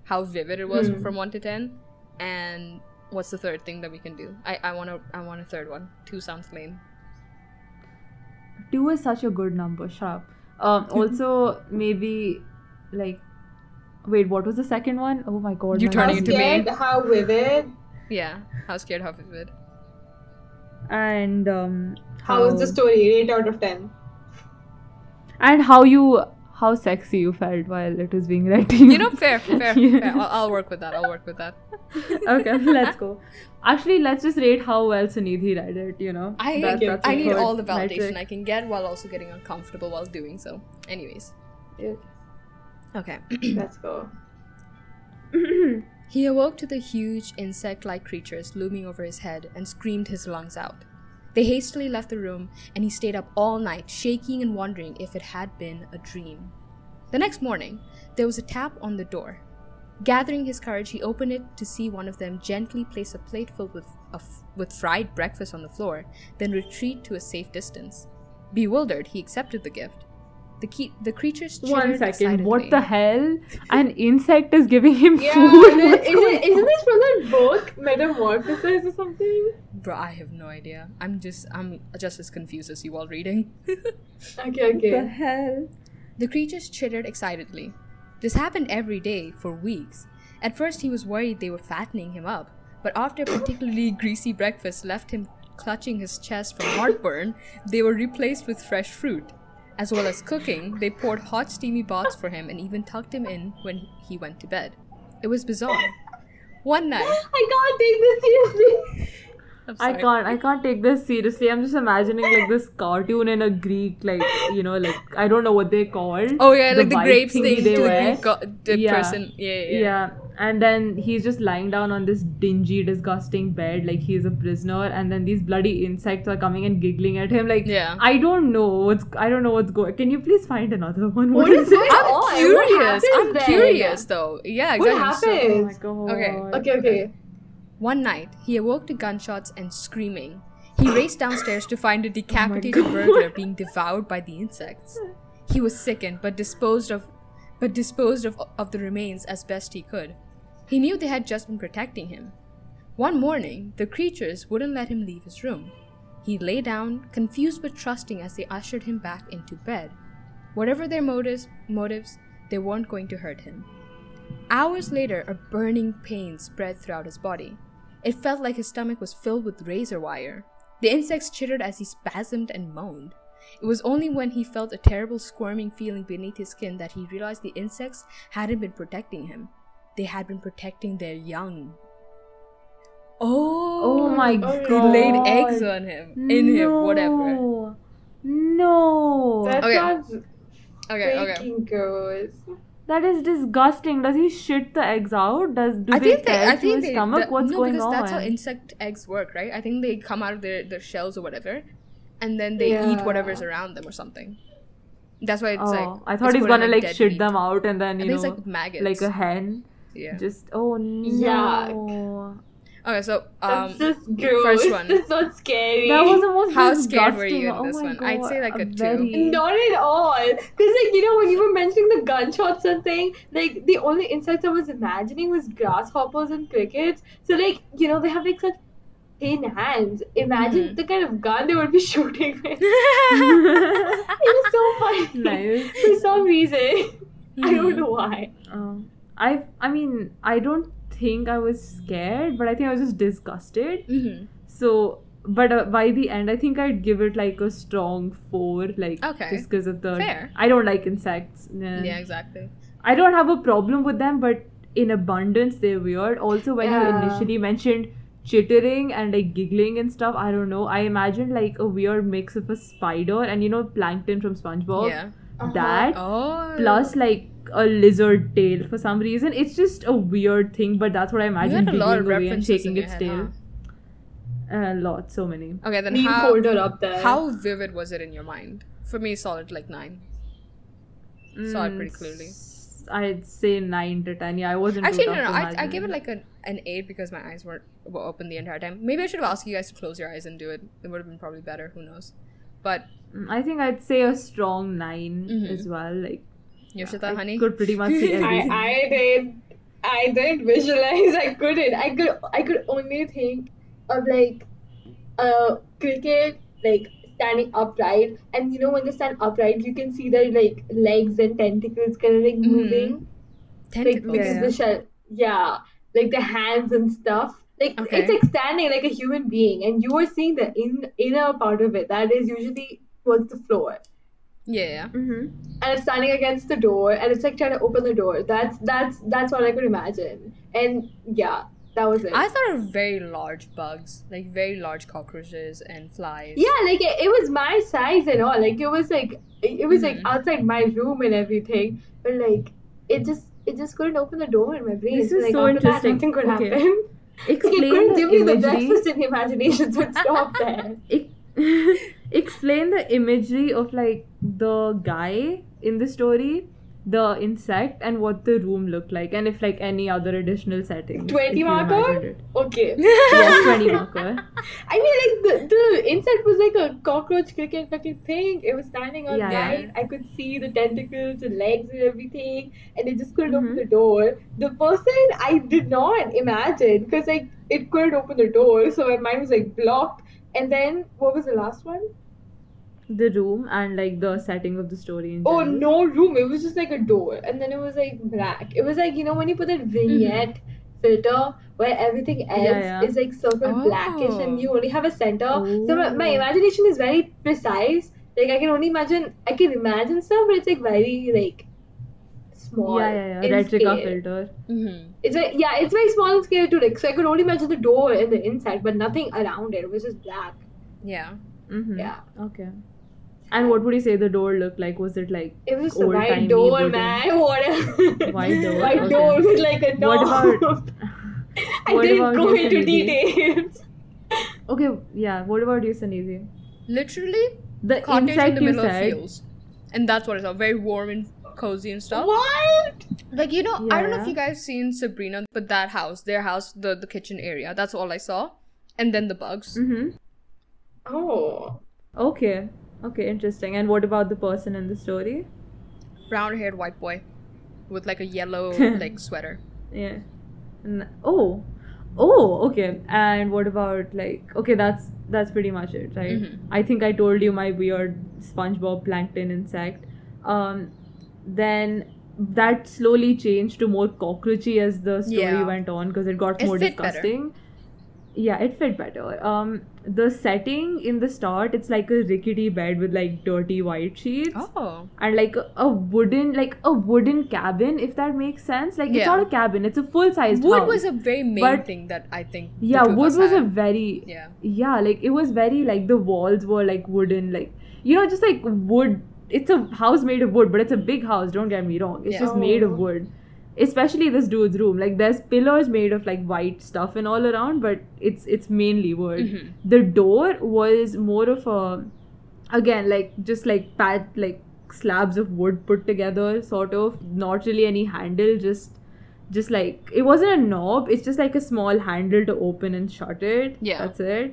how vivid it was from 1 to 10, and what's the third thing that we can do? I want a third one. 2 sounds lame. 2 is such a good number. Sharp. Also, maybe like, wait, what was the second one? Oh my god. You turning into me. How vivid. Yeah. How scared, how vivid. And how was the story? 8 out of 10. And how sexy you felt while it was being read to you. You know, fair. I'll work with that. Okay, let's go. Actually, let's just rate how well Sunidhi read it, you know. I need all the validation metric I can get while also getting uncomfortable while doing so. Anyways. Yeah. Okay. Let's go. He awoke to the huge insect-like creatures looming over his head and screamed his lungs out. They hastily left the room, and he stayed up all night, shaking and wondering if it had been a dream. The next morning, there was a tap on the door. Gathering his courage, he opened it to see one of them gently place a plate filled with fried breakfast on the floor, then retreat to a safe distance. Bewildered, he accepted the gift. The creatures chittered 1 second, excitedly. what the hell? An insect is giving him food? Isn't this from that book, Metamorphosis or something? Bro, I have no idea. I'm just as confused as you all reading. Okay. What the hell? The creatures chittered excitedly. This happened every day for weeks. At first he was worried they were fattening him up, but after a particularly greasy breakfast left him clutching his chest from heartburn, they were replaced with fresh fruit. As well as cooking, they poured hot steamy baths for him and even tucked him in when he went to bed. It was bizarre. One night... I can't take this seriously. I can't take this seriously. I'm just imagining like this cartoon in a Greek, like, you know, like, I don't know what they called. Oh yeah, like the white grapes thingy thing they to wear. the person. Yeah. And then he's just lying down on this dingy, disgusting bed like he's a prisoner, and then these bloody insects are coming and giggling at him. Like, I don't know what's going. Can you please find another one? What is it? I'm curious though. Yeah, exactly. What happens? Oh my god. Okay. One night, he awoke to gunshots and screaming. He raced downstairs to find a decapitated burglar being devoured by the insects. He was sickened, but disposed of the remains as best he could. He knew they had just been protecting him. One morning, the creatures wouldn't let him leave his room. He lay down, confused but trusting as they ushered him back into bed. Whatever their motives, they weren't going to hurt him. Hours later, a burning pain spread throughout his body. It felt like his stomach was filled with razor wire. The insects chittered as he spasmed and moaned. It was only when he felt a terrible squirming feeling beneath his skin that he realized the insects hadn't been protecting him. They had been protecting their young. Oh my god. They laid eggs on him. Whatever. No. That sounds okay. gross. That is disgusting. Does he shit the eggs out? Do they tear through his stomach? What's going on? That's how insect eggs work, right? I think they come out of their shells or whatever, and then they eat whatever's around them or something. That's why it's like... I thought he's gonna like shit them out and then, you know... It's like maggots. Like a hen. Yeah. Just... Oh no. Yuck. Okay, so... That's just gross. First one. That's not scary. That was the most How disgusting. scared were you in this one? God, I'd say like a 2. Not at all. Because, like, you know, when you were mentioning the gunshots and thing, like, the only insects I was imagining was grasshoppers and crickets. So, like, you know, they have, like, such thin hands. Imagine the kind of gun they would be shooting with. It was so funny. Nice. For some reason. I don't know why. I mean, I don't think I was scared, but I think I was just disgusted. So, but by the end, I think I'd give it like a strong 4, like, just because of the... Fair. I don't like insects. Yeah, exactly. I don't have a problem with them, but in abundance, they're weird. Also, when you initially mentioned chittering and like giggling and stuff, I don't know. I imagined like a weird mix of a spider and, you know, Plankton from SpongeBob. Yeah. That plus like a lizard tail for some reason. It's just a weird thing, but that's what I imagine, giggling away and shaking its tail. So many. Okay, then You hold her up there. how vivid was it in your mind? For me, solid like 9. Saw it pretty clearly. I'd say 9 to 10. Yeah, I wasn't Actually, too no. tough to I gave it imagine. like an 8 because my eyes were open the entire time. Maybe I should have asked you guys to close your eyes and do it. It would have been probably better. Who knows? But I think I'd say a strong 9 as well. Like, Yoshita, honey? could pretty much see everything. I didn't visualize. I could only think of like cricket like standing upright, and you know when they stand upright, you can see their like legs and tentacles kind of like moving, like Tentacles. because the shell, yeah, like the hands and stuff. Like Okay. it's like standing like a human being, and you are seeing the inner part of it that is usually towards the floor, Yeah. Mm-hmm. and it's standing against the door, and it's like trying to open the door. That's what I could imagine, and yeah, that was it. I thought of very large bugs, like very large cockroaches and flies. Yeah, like it was my size and all. Like it was like Mm-hmm. outside my room and everything. But like it just couldn't open the door in my brain. This So is like so after that interesting. nothing could Okay. happen. Like, it Explain couldn't the give me the imagery. breakfast in the imagination, so it stopped there. Explain the imagery of like the guy in the story, the insect, and what the room looked like, and if like any other additional settings. 20 if you marker? imagined it. Okay. Yes, 20 marker. I mean, like the insect was like a cockroach cricket fucking thing. It was standing on Yeah, yeah. light. I could see the tentacles and legs and everything, and it just couldn't open Mhm. the door. The person I did not imagine because like it couldn't open the door, so my mind was like blocked. And then what was the last one? The room and like the setting of the story in Oh, general. no room. It was just like a door, and then it was like black. It was like you know when you put that vignette filter where everything else Yeah. is like circled blackish Oh. and you only have a center. So my Oh. imagination is very precise. Like I can imagine stuff, but it's like very like small. Yeah. in Retrica scale. filter. Mm-hmm. It's very small in scale too. Like so I could only imagine the door and the inside, but nothing around it. It was just black. Yeah. Mm-hmm. Yeah. Okay. And what would you say the door looked like? Was it like It was just a old-timey white door, wooden? man. What? White door, White okay. door with like a knob. What about I what didn't about go you, into Sunidhi? details. Okay, yeah. What about you, Sunidhi? Literally, The cottage in insect the you middle of said. fields, and that's what I saw. Very warm and cozy and stuff. What? Like I don't know if Yeah. you guys seen Sabrina, but that house, their house, the kitchen area. That's all I saw, and then the bugs. Mm-hmm. Oh. Okay. Okay, interesting. And what about the person in the story? Brown-haired white boy, with like a yellow like sweater. Yeah. Oh. Oh, okay. And what about like okay, that's pretty much it, right? Mhm. I think I told you my weird SpongeBob plankton insect. Then that slowly changed to more cockroachy as the story Yeah. went on because it got It more fit better. disgusting. Yeah, it fit better. The setting in the start, it's like a rickety bed with like dirty white sheets. Oh. And like a wooden cabin, if that makes sense. Like it's Yeah. not a cabin, it's a full-sized Wood house. was a very main But- thing that I think. the Yeah, two of wood us was a had. very Yeah. like it was very like the walls were like wooden, like just like wood. It's a house made of wood, but it's a big house, don't get me wrong. It's Yeah. just made of Oh. wood. Especially this dude's room. Like there's pillars made of like white stuff and all around, but it's mainly wood. Mhm. The door was more of a again like just like like slabs of wood put together, sort of. Not really any handle, just like it wasn't a knob, it's just like a small handle to open and shut it. Yeah. That's it.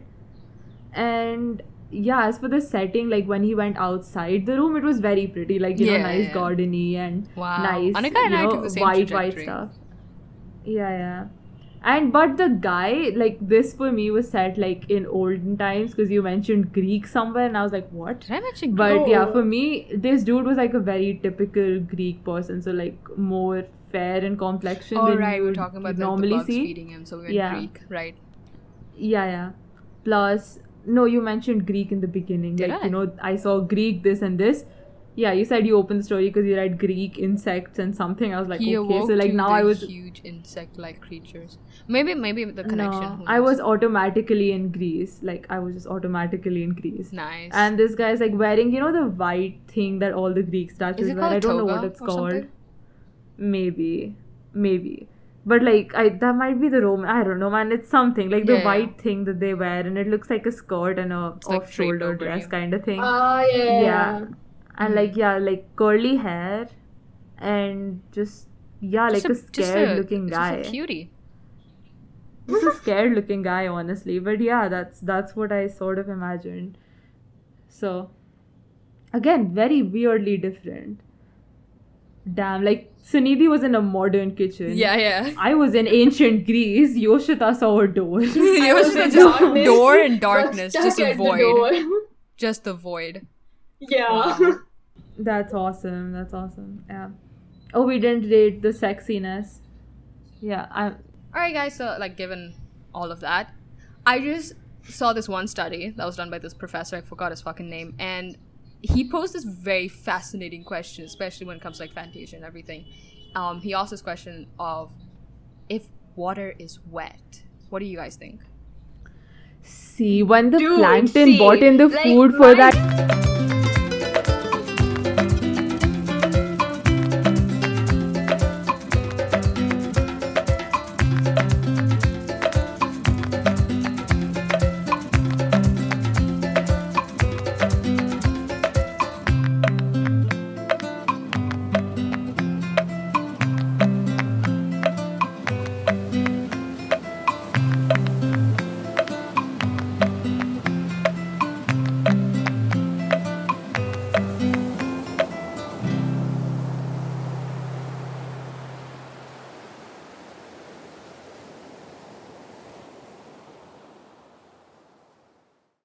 And yeah, as for the setting, like when he went outside the room, it was very pretty, like Yeah, nice yeah. gardeny and Wow. nice Anika and I took the same white trajectory. stuff. Yeah. And but the guy, like this for me was set like in olden times because you mentioned Greek somewhere and I was like, what? Did I mention But yeah, Oh. for me, this dude was like a very typical Greek person, so like more fair in complexion Oh than right, you we're would talking about the normally bugs see. feeding him, so we went Yeah. Greek, right? Yeah. Plus, no, you mentioned Greek in the beginning. Did like, I? I saw Greek this and this. Yeah, you said you opened the story because you read Greek insects and something. I was like, He okay. awoke So like to now the I was huge insect-like creatures. Maybe the connection. no, who I knows? was automatically in Greece. Like I was just automatically in Greece. Nice. And this guy's like wearing, the white thing that all the Greek statues Is it wear. called I don't know toga what it's or called. something? Maybe. But like that might be the Roman. I don't know, man. It's something like the Yeah, yeah. white thing that they wear, and it looks like a skirt and a It's like draped off-shoulder over dress you. kind of thing. Yeah. Yeah. And like curly hair, and just like a scared-looking guy. Just a cutie. Just a scared-looking guy, honestly. But yeah, that's what I sort of imagined. So, again, very weirdly different. Damn, like Sunidhi was in a modern kitchen. Yeah. I was in ancient Greece. Yoshita saw a door. Yoshita just door and darkness, just a void. Just the void. Yeah. Wow. That's awesome. Yeah. Oh, we didn't rate the sexiness. Yeah, Alright guys, so like given all of that, I just saw this one study that was done by this professor, I forgot his fucking name, and he posed this very fascinating question, especially when it comes to like Fantasia and everything. He asked this question of, if water is wet, what do you guys think? See, when the plankton brought in the food for that